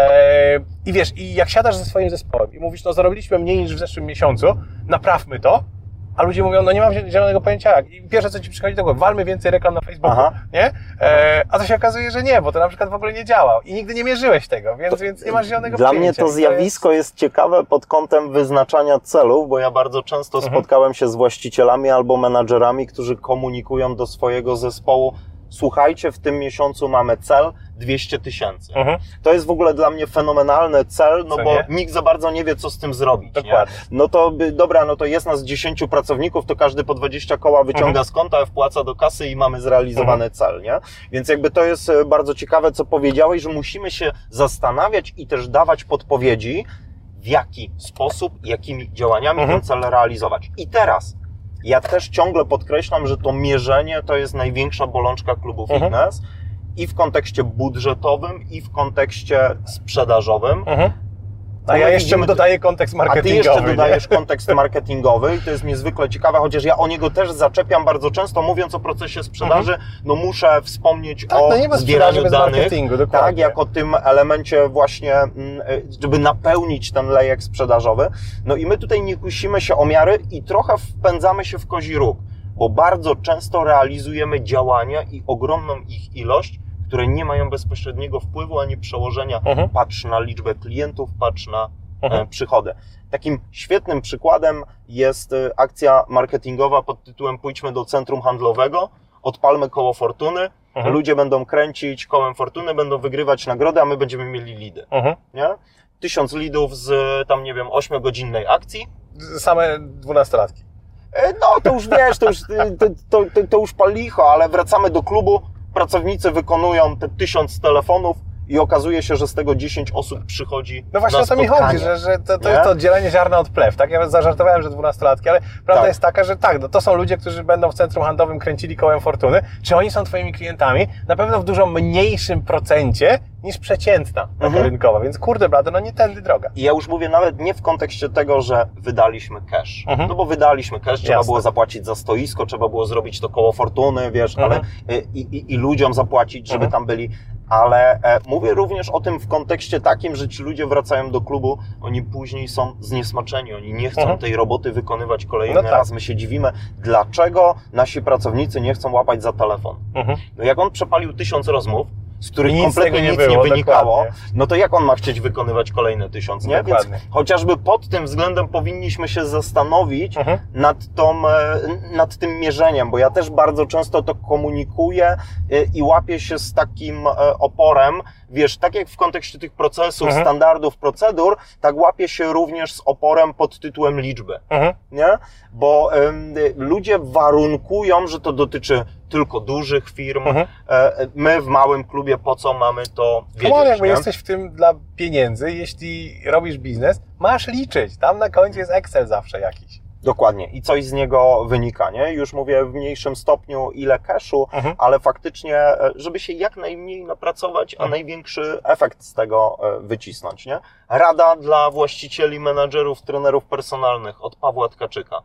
I wiesz, i jak siadasz ze swoim zespołem i mówisz, no zarobiliśmy mniej niż w zeszłym miesiącu, naprawmy to, a ludzie mówią, no nie mam zielonego pojęcia jak. I pierwsze, co ci przychodzi do głowy, walmy więcej reklam na Facebooku, Aha. nie? E, a to się okazuje, że nie, bo to na przykład w ogóle nie działa i nigdy nie mierzyłeś tego, więc, to, więc nie masz zielonego dla pojęcia. Dla mnie to zjawisko jest... jest ciekawe pod kątem wyznaczania celów, bo ja bardzo często mhm. spotkałem się z właścicielami albo menadżerami, którzy komunikują do swojego zespołu, słuchajcie, w tym miesiącu mamy cel dwieście tysięcy. Mhm. To jest w ogóle dla mnie fenomenalny cel, no co bo nie? nikt za bardzo nie wie, co z tym zrobić. Dokładnie. Nie? No to dobra, no to jest nas dziesięciu pracowników, to każdy po dwadzieścia koła wyciąga mhm. z konta, wpłaca do kasy i mamy zrealizowany mhm. cel, nie? Więc jakby to jest bardzo ciekawe, co powiedziałeś, że musimy się zastanawiać i też dawać podpowiedzi, w jaki sposób, jakimi działaniami mhm. ten cel realizować. I teraz ja też ciągle podkreślam, że to mierzenie to jest największa bolączka klubu fitness mhm. i w kontekście budżetowym, i w kontekście sprzedażowym. Mhm. A ja jeszcze widzimy, dodaję kontekst marketingowy. A ty jeszcze dodajesz nie? kontekst marketingowy i to jest niezwykle ciekawe, chociaż ja o niego też zaczepiam bardzo często, mówiąc o procesie sprzedaży, mhm. no muszę wspomnieć tak, o no nie ma zbieraniu bez danych, marketingu, dokładnie. tak, jako tym elemencie właśnie, żeby napełnić ten lejek sprzedażowy. No i my tutaj nie kusimy się o miary i trochę wpędzamy się w kozi róg, bo bardzo często realizujemy działania i ogromną ich ilość, które nie mają bezpośredniego wpływu ani przełożenia. Mhm. Patrz na liczbę klientów, patrz na mhm. e, przychody. Takim świetnym przykładem jest e, akcja marketingowa pod tytułem Pójdźmy do centrum handlowego, odpalmy koło fortuny, mhm. ludzie będą kręcić kołem fortuny, będą wygrywać nagrody, a my będziemy mieli lidy. Mhm. Nie? Tysiąc lidów z tam, nie wiem, ośmiogodzinnej akcji. Same dwunastolatki. E, no to już wiesz, to już, to, to, to, to już pal licho, ale wracamy do klubu. Pracownicy wykonują te tysiąc telefonów i okazuje się, że z tego dziesięć osób przychodzi No właśnie na o to mi chodzi, że, że to, to jest to oddzielenie ziarna od plew, tak? Ja zażartowałem, że dwunastolatki, ale prawda tak. jest taka, że tak, no to są ludzie, którzy będą w centrum handlowym kręcili kołem fortuny. Czy oni są twoimi klientami? Na pewno w dużo mniejszym procencie niż przeciętna taka mhm. rynkowa, więc kurde blade, no nie tędy droga. I ja już mówię nawet nie w kontekście tego, że wydaliśmy cash, mhm. no bo wydaliśmy cash, trzeba Jasne. było zapłacić za stoisko, trzeba było zrobić to koło fortuny, wiesz, mhm. ale i, i, i ludziom zapłacić, żeby mhm. tam byli, ale e, mówię również o tym w kontekście takim, że ci ludzie wracają do klubu, oni później są zniesmaczeni, oni nie chcą mhm. tej roboty wykonywać kolejny no tak. raz, my się dziwimy, dlaczego nasi pracownicy nie chcą łapać za telefon. Mhm. No jak on przepalił tysiąc rozmów, z których nic kompletnie nie nic było, nie wynikało, dokładnie. no to jak on ma chcieć wykonywać kolejne tysiąc, nie? Więc chociażby pod tym względem powinniśmy się zastanowić mhm. nad, tą, nad tym mierzeniem, bo ja też bardzo często to komunikuję i łapię się z takim oporem, wiesz, tak jak w kontekście tych procesów, mhm. standardów, procedur, tak łapię się również z oporem pod tytułem liczby, mhm. nie? Bo ym, ludzie warunkują, że to dotyczy tylko dużych firm, mhm. e, my w małym klubie po co mamy to wiedzieć, no, jakby nie? jesteś w tym dla pieniędzy, jeśli robisz biznes, masz liczyć, tam na końcu jest Excel zawsze jakiś. Dokładnie. I coś z niego wynika, nie? Już mówię w mniejszym stopniu ile cashu, mhm. ale faktycznie, żeby się jak najmniej napracować, a mhm. największy efekt z tego wycisnąć, nie? Rada dla właścicieli, menadżerów, trenerów personalnych od Pawła Tkaczyka.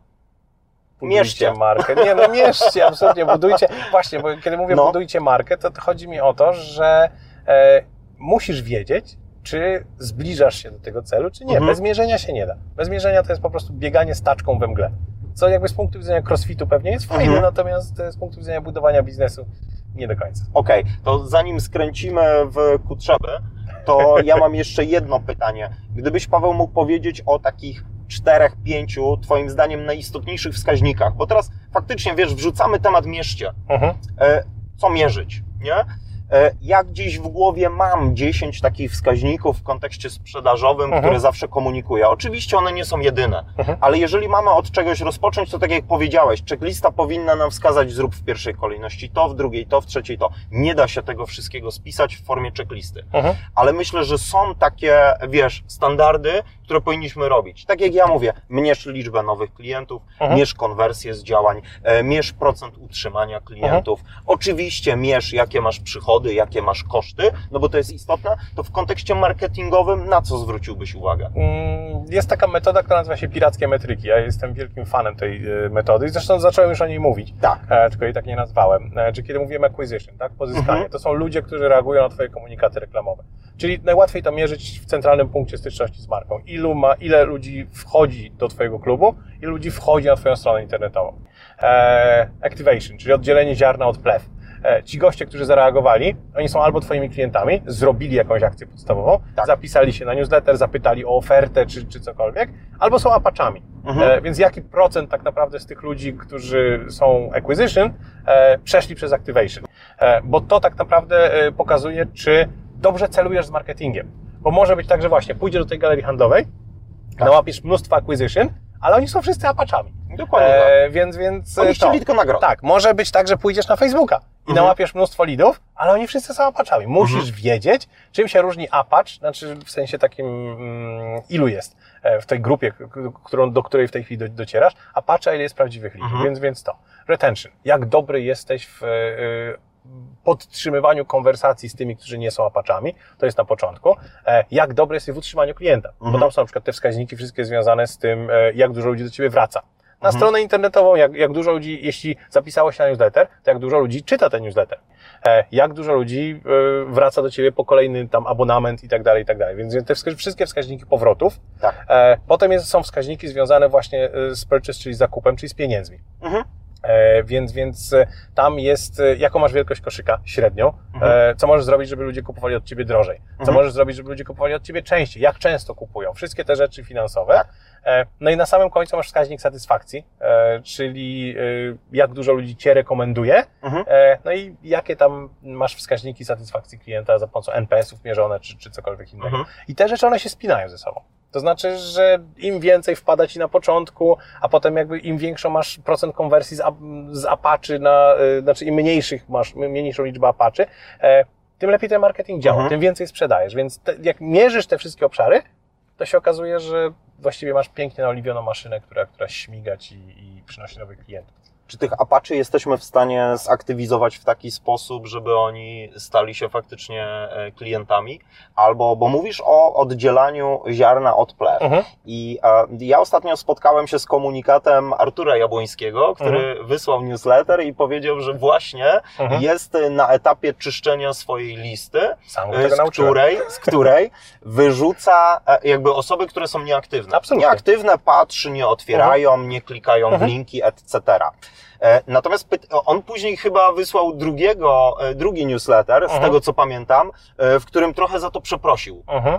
Mierzcie markę. Nie, no mierzcie, absolutnie, budujcie. Właśnie, bo kiedy mówię no. budujcie markę, to chodzi mi o to, że e, musisz wiedzieć, czy zbliżasz się do tego celu, czy nie. Mhm. Bez mierzenia się nie da. Bez mierzenia to jest po prostu bieganie z taczką we mgle. Co jakby z punktu widzenia crossfitu pewnie jest fajne, mhm. natomiast z punktu widzenia budowania biznesu nie do końca. Okej, okay. To zanim skręcimy w Kutrzeby, to ja mam jeszcze jedno pytanie. Gdybyś, Paweł, mógł powiedzieć o takich czterech, pięciu, twoim zdaniem, najistotniejszych wskaźnikach, bo teraz faktycznie, wiesz, wrzucamy temat mierzcie. Mhm. Co mierzyć, nie? Ja gdzieś w głowie mam dziesięć takich wskaźników w kontekście sprzedażowym, Mhm. które zawsze komunikuję. Oczywiście one nie są jedyne, Mhm. ale jeżeli mamy od czegoś rozpocząć, to tak jak powiedziałeś, checklista powinna nam wskazać zrób w pierwszej kolejności to, w drugiej to, w trzeciej to. Nie da się tego wszystkiego spisać w formie checklisty. Mhm. Ale myślę, że są takie, wiesz, standardy, które powinniśmy robić. Tak jak ja mówię, mierz liczbę nowych klientów, Mhm. mierz konwersję z działań, e, mierz procent utrzymania klientów. Oczywiście mierz, jakie masz przychody, jakie masz koszty, no bo to jest istotne. To w kontekście marketingowym na co zwróciłbyś uwagę? Mm, Jest taka metoda, która nazywa się pirackie metryki. Ja jestem wielkim fanem tej e, metody i zresztą zacząłem już o niej mówić, Tak. e, tylko jej tak nie nazwałem. E, Czy kiedy mówiłem acquisition, tak? Pozyskanie, Mhm. to są ludzie, którzy reagują na Twoje komunikaty reklamowe. Czyli najłatwiej to mierzyć w centralnym punkcie styczności z marką. Ilu ma, ile ludzi wchodzi do Twojego klubu, ilu ludzi wchodzi na Twoją stronę internetową. E, activation, czyli oddzielenie ziarna od plew. E, Ci goście, którzy zareagowali, oni są albo Twoimi klientami, zrobili jakąś akcję podstawową, Tak. zapisali się na newsletter, zapytali o ofertę czy, czy cokolwiek, albo są apaczami. Mhm. E, Więc jaki procent tak naprawdę z tych ludzi, którzy są acquisition, e, przeszli przez activation? E, Bo to tak naprawdę e, pokazuje, czy dobrze celujesz z marketingiem. Bo może być tak, że właśnie pójdziesz do tej galerii handlowej, Tak. nałapiesz mnóstwo acquisition, ale oni są wszyscy apaczami. Dokładnie tak. E, więc, więc Oni to. chcieli tylko nagrodę. Tak, może być tak, że pójdziesz na Facebooka i Mhm. nałapiesz mnóstwo lidów, ale oni wszyscy są apaczami. Musisz wiedzieć, czym się różni apacz, znaczy w sensie takim, mm, ilu jest e, w tej grupie, k- którą, do której w tej chwili do, docierasz, apacza, ile jest prawdziwych lidów, Mhm. więc, więc to. Retention. Jak dobry jesteś w e, podtrzymywaniu konwersacji z tymi, którzy nie są apaczami, to jest na początku. E, Jak dobry jesteś w utrzymaniu klienta, bo Mhm. tam są na przykład te wskaźniki wszystkie związane z tym, e, jak dużo ludzi do Ciebie wraca. Na Mhm. stronę internetową, jak, jak dużo ludzi, jeśli zapisało się na newsletter, to jak dużo ludzi czyta ten newsletter. E, jak dużo ludzi e, wraca do Ciebie po kolejny tam abonament i tak dalej, i tak dalej. Więc te wska- wszystkie wskaźniki powrotów. Tak. E, potem jest, są wskaźniki związane właśnie e, z purchase, czyli z zakupem, czyli z pieniędzmi. Mhm. E, więc, więc e, tam jest, e, jaką masz wielkość koszyka średnią, Mhm. e, co możesz zrobić, żeby ludzie kupowali od Ciebie drożej, co Mhm. możesz zrobić, żeby ludzie kupowali od Ciebie częściej, jak często kupują, wszystkie te rzeczy finansowe. Tak. E, no i na samym końcu masz wskaźnik satysfakcji, e, czyli e, jak dużo ludzi Cię rekomenduje, Mhm. e, no i jakie tam masz wskaźniki satysfakcji klienta za pomocą en pe esów mierzone, czy, czy cokolwiek innego. Mhm. I te rzeczy, one się spinają ze sobą. To znaczy, że im więcej wpada Ci na początku, a potem jakby im większą masz procent konwersji z, ap- z apaczy na, y, znaczy im mniejszych masz, mniejszą liczbę apaczy, e, tym lepiej ten marketing działa, Mhm. tym więcej sprzedajesz. Więc te, jak mierzysz te wszystkie obszary, to się okazuje, że właściwie masz pięknie naoliwioną maszynę, która, która śmiga Ci i przynosi nowych klientów. Czy tych apaczy jesteśmy w stanie zaktywizować w taki sposób, żeby oni stali się faktycznie e, klientami? Albo, bo mówisz o oddzielaniu ziarna od plew. Mhm. I e, ja ostatnio spotkałem się z komunikatem Artura Jabłońskiego, który wysłał newsletter i powiedział, że właśnie Mhm. jest na etapie czyszczenia swojej listy, Sam go e, tego z nauczyłem. której, z której wyrzuca e, jakby osoby, które są nieaktywne. Absolutnie. Nieaktywne patrzy, nie otwierają, nie klikają w Mhm. linki, et cetera. E, Natomiast pyt- on później chyba wysłał drugiego, e, drugi newsletter, z Mhm. tego co pamiętam, e, w którym trochę za to przeprosił. Mhm.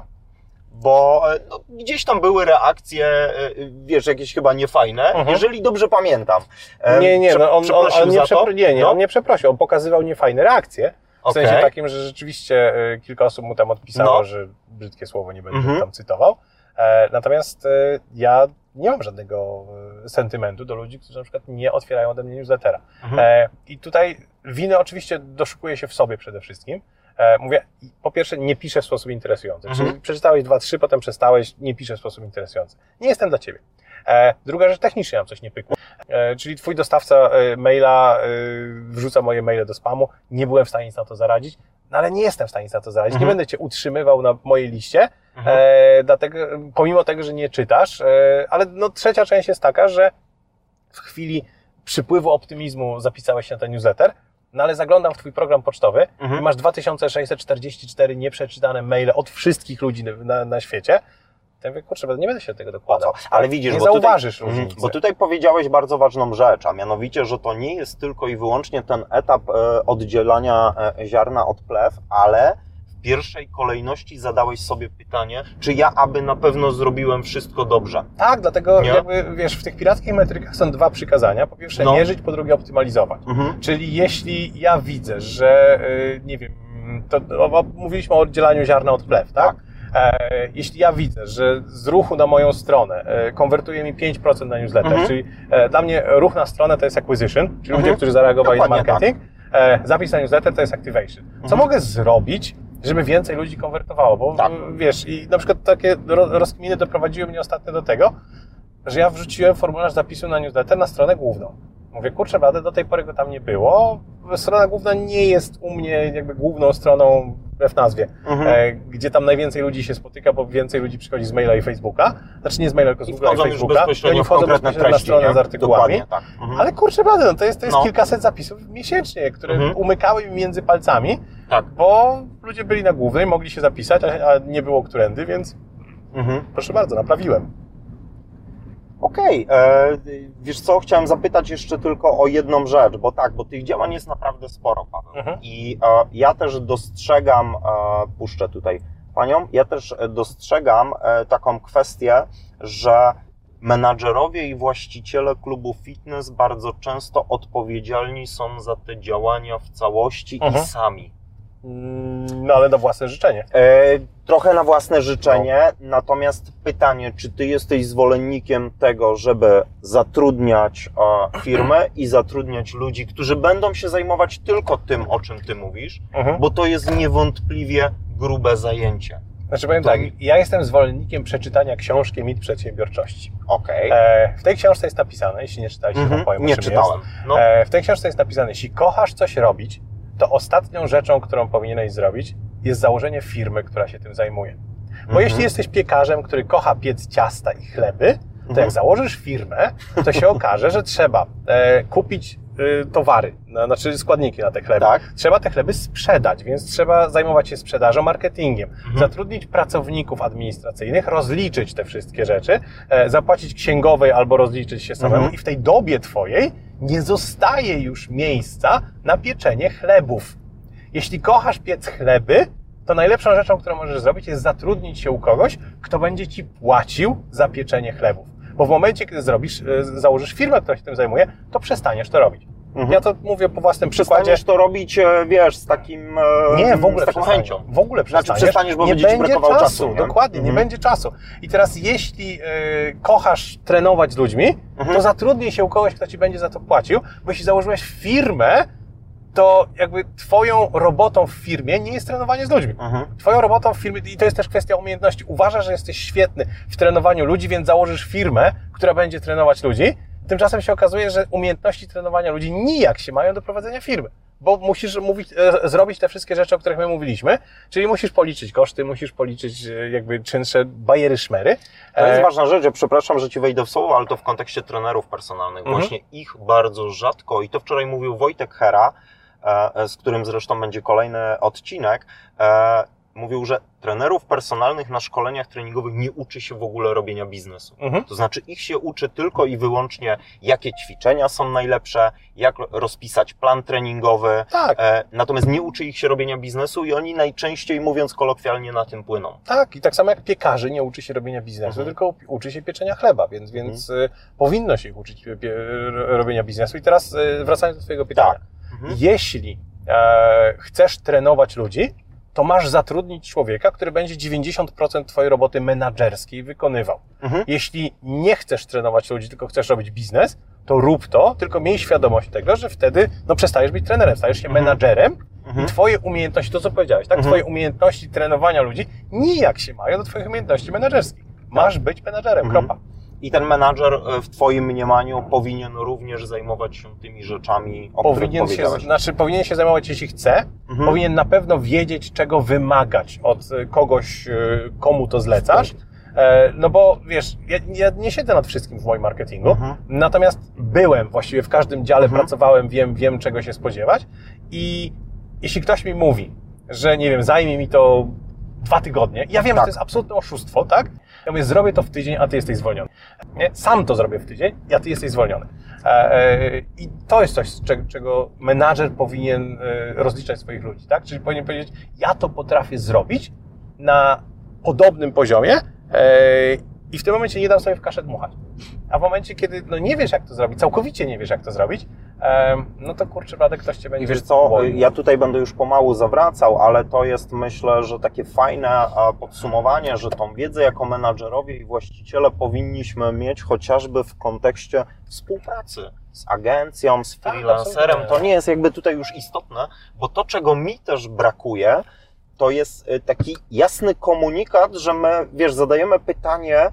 Bo e, no, gdzieś tam były reakcje, e, wiesz, jakieś chyba niefajne, Mhm. jeżeli dobrze pamiętam. E, Nie, nie, prze- no on, on, przeprosił on nie, za to? przepro- nie, nie, No. on nie przeprosił, on pokazywał niefajne reakcje. W Okej. sensie takim, że rzeczywiście y, kilka osób mu tam odpisało, No. że brzydkie słowo nie będę Mhm. tam cytował. E, natomiast e, ja nie mam żadnego e, sentymentu do ludzi, którzy na przykład nie otwierają ode mnie newslettera. Mhm. E, I tutaj winy oczywiście doszukuję się w sobie przede wszystkim. E, mówię, po pierwsze, nie piszę w sposób interesujący. Mhm. Czyli przeczytałeś dwa, trzy, potem przestałeś, nie piszę w sposób interesujący. Nie jestem dla Ciebie. E, druga rzecz, technicznie nam coś nie pykło. E, czyli Twój dostawca e, maila e, wrzuca moje maile do spamu. Nie byłem w stanie nic na to zaradzić, no ale nie jestem w stanie nic na to zaradzić. Mhm. Nie będę Cię utrzymywał na mojej liście, Mhm. e, dlatego, pomimo tego, że nie czytasz. E, ale no, trzecia część jest taka, że w chwili przypływu optymizmu zapisałeś się na ten newsletter, no ale zaglądam w Twój program pocztowy Mhm. i masz dwa tysiące sześćset czterdzieści cztery nieprzeczytane maile od wszystkich ludzi na, na świecie. To ja mówię, kurczę, nie będę się do tego Po dokładał. co? Ale widzisz, nie bo zauważysz tutaj, różnicy. bo tutaj powiedziałeś bardzo ważną rzecz, a mianowicie, że to nie jest tylko i wyłącznie ten etap e, oddzielania e, ziarna od plew, ale w pierwszej kolejności zadałeś sobie pytanie, czy ja aby na pewno zrobiłem wszystko dobrze. Tak, dlatego Nie? jakby, wiesz, w tych pirackich metrykach są dwa przykazania. Po pierwsze No. mierzyć, po drugie optymalizować. Mhm. Czyli jeśli ja widzę, że, y, nie wiem, to, to mówiliśmy o oddzielaniu ziarna od plew, tak? Tak. Jeśli ja widzę, że z ruchu na moją stronę konwertuje mi pięć procent na newsletter, mhm. czyli dla mnie ruch na stronę to jest acquisition, czyli mhm. ludzie, którzy zareagowali na marketing, tak. zapis na newsletter to jest activation. Co mhm. mogę zrobić, żeby więcej ludzi konwertowało? Bo tak. wiesz, i na przykład takie rozkminy doprowadziły mnie ostatnio do tego, że ja wrzuciłem formularz zapisu na newsletter na stronę główną. Mówię, kurczę, blade, do tej pory go tam nie było. Strona główna nie jest u mnie jakby główną stroną w nazwie, mhm. e, gdzie tam najwięcej ludzi się spotyka, bo więcej ludzi przychodzi z maila i Facebooka. Znaczy nie z maila, tylko z Google i Facebooka. I oni wchodzą bezpośrednio na stronę nie? z artykułami. Tak. Mhm. Ale kurczę, blade, no to jest, to jest no. kilkaset zapisów miesięcznie, które mhm. umykały mi między palcami, tak. bo ludzie byli na głównej, mogli się zapisać, a, a nie było którędy, więc mhm. proszę bardzo, naprawiłem. Okej, okay. Wiesz co, chciałem zapytać jeszcze tylko o jedną rzecz, bo tak, bo tych działań jest naprawdę sporo, Paweł. Mhm. I e, ja też dostrzegam, e, puszczę tutaj Panią, ja też dostrzegam e, taką kwestię, że menadżerowie i właściciele klubu fitness bardzo często odpowiedzialni są za te działania w całości mhm. i sami. No ale na własne życzenie. E, trochę na własne życzenie, no. Natomiast pytanie, czy Ty jesteś zwolennikiem tego, żeby zatrudniać e, firmę i zatrudniać ludzi, którzy będą się zajmować tylko tym, o czym Ty mówisz, mhm. bo to jest niewątpliwie grube zajęcie. Znaczy powiem to... tak, ja jestem zwolennikiem przeczytania książki Mit Przedsiębiorczości. Okej. Okay. W tej książce jest napisane, jeśli nie czytaliście, mm-hmm. to powiem, nie czytałem. No. E, w tej książce jest napisane, jeśli kochasz coś robić, to ostatnią rzeczą, którą powinieneś zrobić, jest założenie firmy, która się tym zajmuje. Bo mm-hmm. jeśli jesteś piekarzem, który kocha piec ciasta i chleby, to mm-hmm. jak założysz firmę, to się okaże, że trzeba e, kupić e, towary, no, znaczy składniki na te chleby. Tak. Trzeba te chleby sprzedać, więc trzeba zajmować się sprzedażą, marketingiem, mm-hmm. zatrudnić pracowników administracyjnych, rozliczyć te wszystkie rzeczy, e, zapłacić księgowej albo rozliczyć się samemu mm-hmm. i w tej dobie twojej nie zostaje już miejsca na pieczenie chlebów. Jeśli kochasz piec chleby, to najlepszą rzeczą, którą możesz zrobić, jest zatrudnić się u kogoś, kto będzie ci płacił za pieczenie chlebów. Bo w momencie, kiedy zrobisz, założysz firmę, która się tym zajmuje, to przestaniesz to robić. Mhm. Ja to mówię po własnym przykładzie. Przestaniesz to robić, wiesz, z takim nie, w ogóle z taką chęcią. W ogóle przestaniesz. Znaczy przestaniesz, bo nie będzie ci brakowało czasu. czasu nie? Dokładnie, mhm. nie będzie czasu. I teraz jeśli y, kochasz trenować z ludźmi, mhm. to zatrudnij się u kogoś, kto ci będzie za to płacił, bo jeśli założyłeś firmę, to jakby twoją robotą w firmie nie jest trenowanie z ludźmi. Mhm. Twoją robotą w firmie, i to jest też kwestia umiejętności, uważasz, że jesteś świetny w trenowaniu ludzi, więc założysz firmę, która będzie trenować ludzi. Tymczasem się okazuje, że umiejętności trenowania ludzi nijak się mają do prowadzenia firmy. Bo musisz mówić, e, zrobić te wszystkie rzeczy, o których my mówiliśmy, czyli musisz policzyć koszty, musisz policzyć e, jakby czynsze bajery, szmery. To jest e... ważna rzecz, ja przepraszam, że Ci wejdę w słowo, ale to w kontekście trenerów personalnych. Mhm. Właśnie ich bardzo rzadko, i to wczoraj mówił Wojtek Hera, e, z którym zresztą będzie kolejny odcinek, e, mówił, że trenerów personalnych na szkoleniach treningowych nie uczy się w ogóle robienia biznesu. Mhm. To znaczy ich się uczy tylko i wyłącznie, jakie ćwiczenia są najlepsze, jak rozpisać plan treningowy. Tak. E, natomiast nie uczy ich się robienia biznesu i oni najczęściej, mówiąc kolokwialnie, na tym płyną. Tak, i tak samo jak piekarzy nie uczy się robienia biznesu, mhm. tylko uczy się pieczenia chleba, więc, więc mhm. powinno się ich uczyć pie, robienia biznesu. I teraz wracając do Twojego pytania. Tak. Mhm. Jeśli e, chcesz trenować ludzi, to masz zatrudnić człowieka, który będzie dziewięćdziesiąt procent Twojej roboty menadżerskiej wykonywał. Mhm. Jeśli nie chcesz trenować ludzi, tylko chcesz robić biznes, to rób to, tylko miej świadomość tego, że wtedy no, przestajesz być trenerem, stajesz się mhm. menadżerem mhm. i Twoje umiejętności, to co powiedziałeś, tak? Mhm. Twoje umiejętności trenowania ludzi nijak się mają do Twoich umiejętności menadżerskich. Masz tak. być menadżerem, mhm. kropa. I ten menadżer w Twoim mniemaniu powinien również zajmować się tymi rzeczami, o powinien których się, Znaczy powinien się zajmować, jeśli chce, mhm. powinien na pewno wiedzieć, czego wymagać od kogoś, komu to zlecasz. No bo wiesz, ja, ja nie siedzę nad wszystkim w moim marketingu, mhm. natomiast byłem właściwie w każdym dziale, mhm. pracowałem, wiem, wiem czego się spodziewać i jeśli ktoś mi mówi, że nie wiem, zajmie mi to dwa tygodnie. Ja wiem, tak. że to jest absolutne oszustwo, tak? Ja mówię, zrobię to w tydzień, a ty jesteś zwolniony. Nie? Sam to zrobię w tydzień, a ty jesteś zwolniony. I to jest coś, czego menadżer powinien rozliczać swoich ludzi, tak? Czyli powinien powiedzieć, ja to potrafię zrobić na podobnym poziomie i w tym momencie nie dam sobie w kaszę dmuchać. A w momencie, kiedy no nie wiesz, jak to zrobić, całkowicie nie wiesz, jak to zrobić, no to kurczę, Wladek, ktoś Cię będzie... I wiesz co, boli. ja tutaj będę już pomału zawracał, ale to jest, myślę, że takie fajne podsumowanie, że tą wiedzę jako menadżerowie i właściciele powinniśmy mieć chociażby w kontekście współpracy z agencją, z freelancerem. To nie jest jakby tutaj już istotne, bo to, czego mi też brakuje, to jest taki jasny komunikat, że my, wiesz, zadajemy pytanie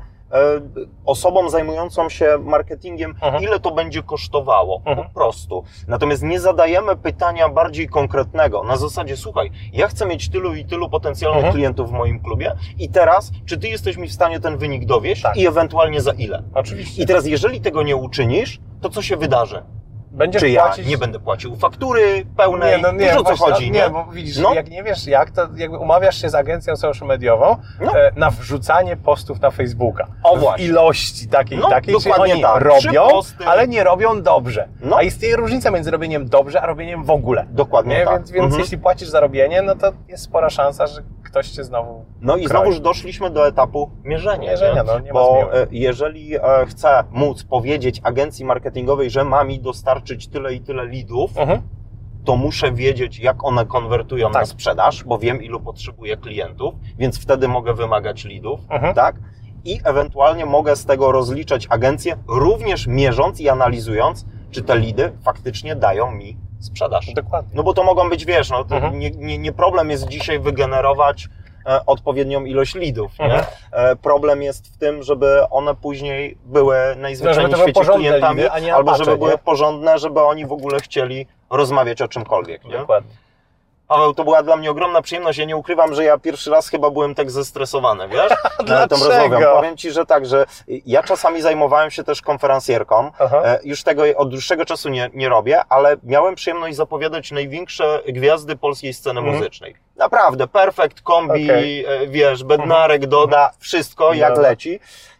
osobom zajmującym się marketingiem, mhm. ile to będzie kosztowało, mhm. po prostu. Natomiast nie zadajemy pytania bardziej konkretnego, na zasadzie, słuchaj, ja chcę mieć tylu i tylu potencjalnych mhm. klientów w moim klubie i teraz, czy ty jesteś mi w stanie ten wynik dowieść tak. i ewentualnie za ile? Oczywiście. I teraz, jeżeli tego nie uczynisz, to co się wydarzy? Będziesz Czy ja płacić... nie będę płacił faktury pełnej? Nie, no nie, wiesz, o co właśnie, chodzi, nie? nie? Bo widzisz, no. jak nie wiesz jak, to jakby umawiasz się z agencją social mediową no. e, na wrzucanie postów na Facebooka. O właśnie. W ilości takiej, no, takiej, czyli oni tak. robią, ale nie robią dobrze. No. A istnieje różnica między robieniem dobrze, a robieniem w ogóle. Dokładnie nie? tak. Więc, więc mhm. jeśli płacisz za robienie, no to jest spora szansa, że ktoś Cię znowu No i kroi. znowuż doszliśmy do etapu mierzenia. Mierzenia, no nie ma Bo zmiany. jeżeli chcę móc powiedzieć agencji marketingowej, że ma mi dostarczyć tyle i tyle leadów, mhm. to muszę wiedzieć, jak one konwertują tak. na sprzedaż, bo wiem, ilu potrzebuję klientów, więc wtedy mogę wymagać leadów, mhm. tak? I ewentualnie mogę z tego rozliczać agencję, również mierząc i analizując, czy te leady faktycznie dają mi sprzedaż. Dokładnie. No bo to mogą być, wiesz, no to mhm. nie, nie, nie problem jest dzisiaj wygenerować e, odpowiednią ilość leadów, nie? Mhm. E, problem jest w tym, żeby one później były najzwyczajniej no, w świecie klientami, leady, a nie albo apacze, żeby były nie? porządne, żeby oni w ogóle chcieli rozmawiać o czymkolwiek, nie? Dokładnie. Paweł, to była dla mnie ogromna przyjemność. Ja nie ukrywam, że ja pierwszy raz chyba byłem tak zestresowany, wiesz? Dlaczego? Tą rozmową. Powiem Ci, że tak, że ja czasami zajmowałem się też konferencjerką. Aha. Już tego od dłuższego czasu nie, nie robię, ale miałem przyjemność zapowiadać największe gwiazdy polskiej sceny mhm. muzycznej. Naprawdę, perfekt, kombi, okay. wiesz, Bednarek, Doda, wszystko jak Doda. leci.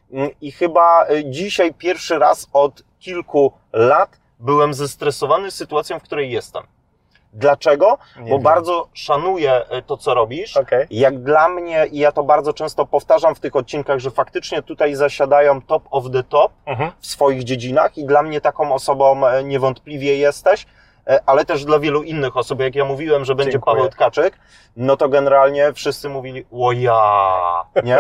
I chyba dzisiaj pierwszy raz od kilku lat byłem zestresowany sytuacją, w której jestem. Dlaczego? Nie Bo wiem. bardzo szanuję to, co robisz. Okay. Jak dla mnie, i ja to bardzo często powtarzam w tych odcinkach, że faktycznie tutaj zasiadają top of the top uh-huh. w swoich dziedzinach i dla mnie taką osobą niewątpliwie jesteś, ale też dla wielu innych osób. Jak ja mówiłem, że będzie Dziękuję. Paweł Tkaczyk, no to generalnie wszyscy mówili, o ja, nie?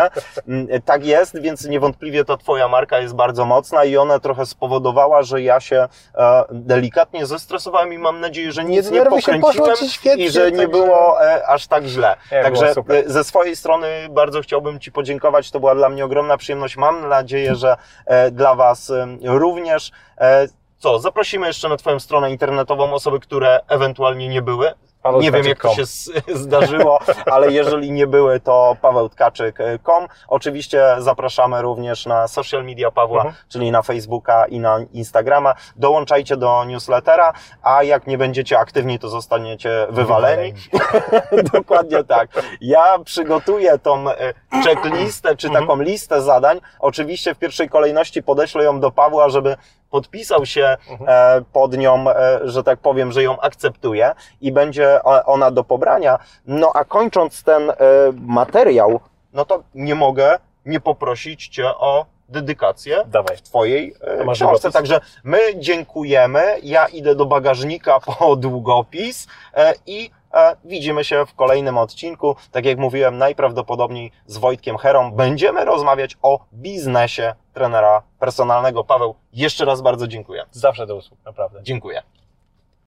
Tak jest, więc niewątpliwie ta Twoja marka jest bardzo mocna i ona trochę spowodowała, że ja się e, delikatnie zestresowałem i mam nadzieję, że nic nie, nie pokręciłem i że nie było e, aż tak źle. Nie, Także ze swojej strony bardzo chciałbym Ci podziękować, to była dla mnie ogromna przyjemność. Mam nadzieję, że e, dla Was e, również. E, Co, zaprosimy jeszcze na Twoją stronę internetową osoby, które ewentualnie nie były. Paweł nie wiem, jak to się zdarzyło, ale jeżeli nie były, to paweł tkaczyk kropka com. Oczywiście zapraszamy również na social media Pawła, mhm. czyli na Facebooka i na Instagrama. Dołączajcie do newslettera, a jak nie będziecie aktywni, to zostaniecie wywaleni. Dokładnie tak. Ja przygotuję tą checklistę, czy taką listę zadań. Oczywiście w pierwszej kolejności podeślę ją do Pawła, żeby podpisał się mhm. pod nią, że tak powiem, że ją akceptuje i będzie ona do pobrania. No a kończąc ten materiał, no to nie mogę nie poprosić Cię o dedykację Dawaj. w Twojej książce. Także my dziękujemy. Ja idę do bagażnika po długopis i widzimy się w kolejnym odcinku. Tak jak mówiłem, najprawdopodobniej z Wojtkiem Herą będziemy rozmawiać o biznesie trenera personalnego. Paweł, jeszcze raz bardzo dziękuję. Zawsze do usług, naprawdę. Dziękuję.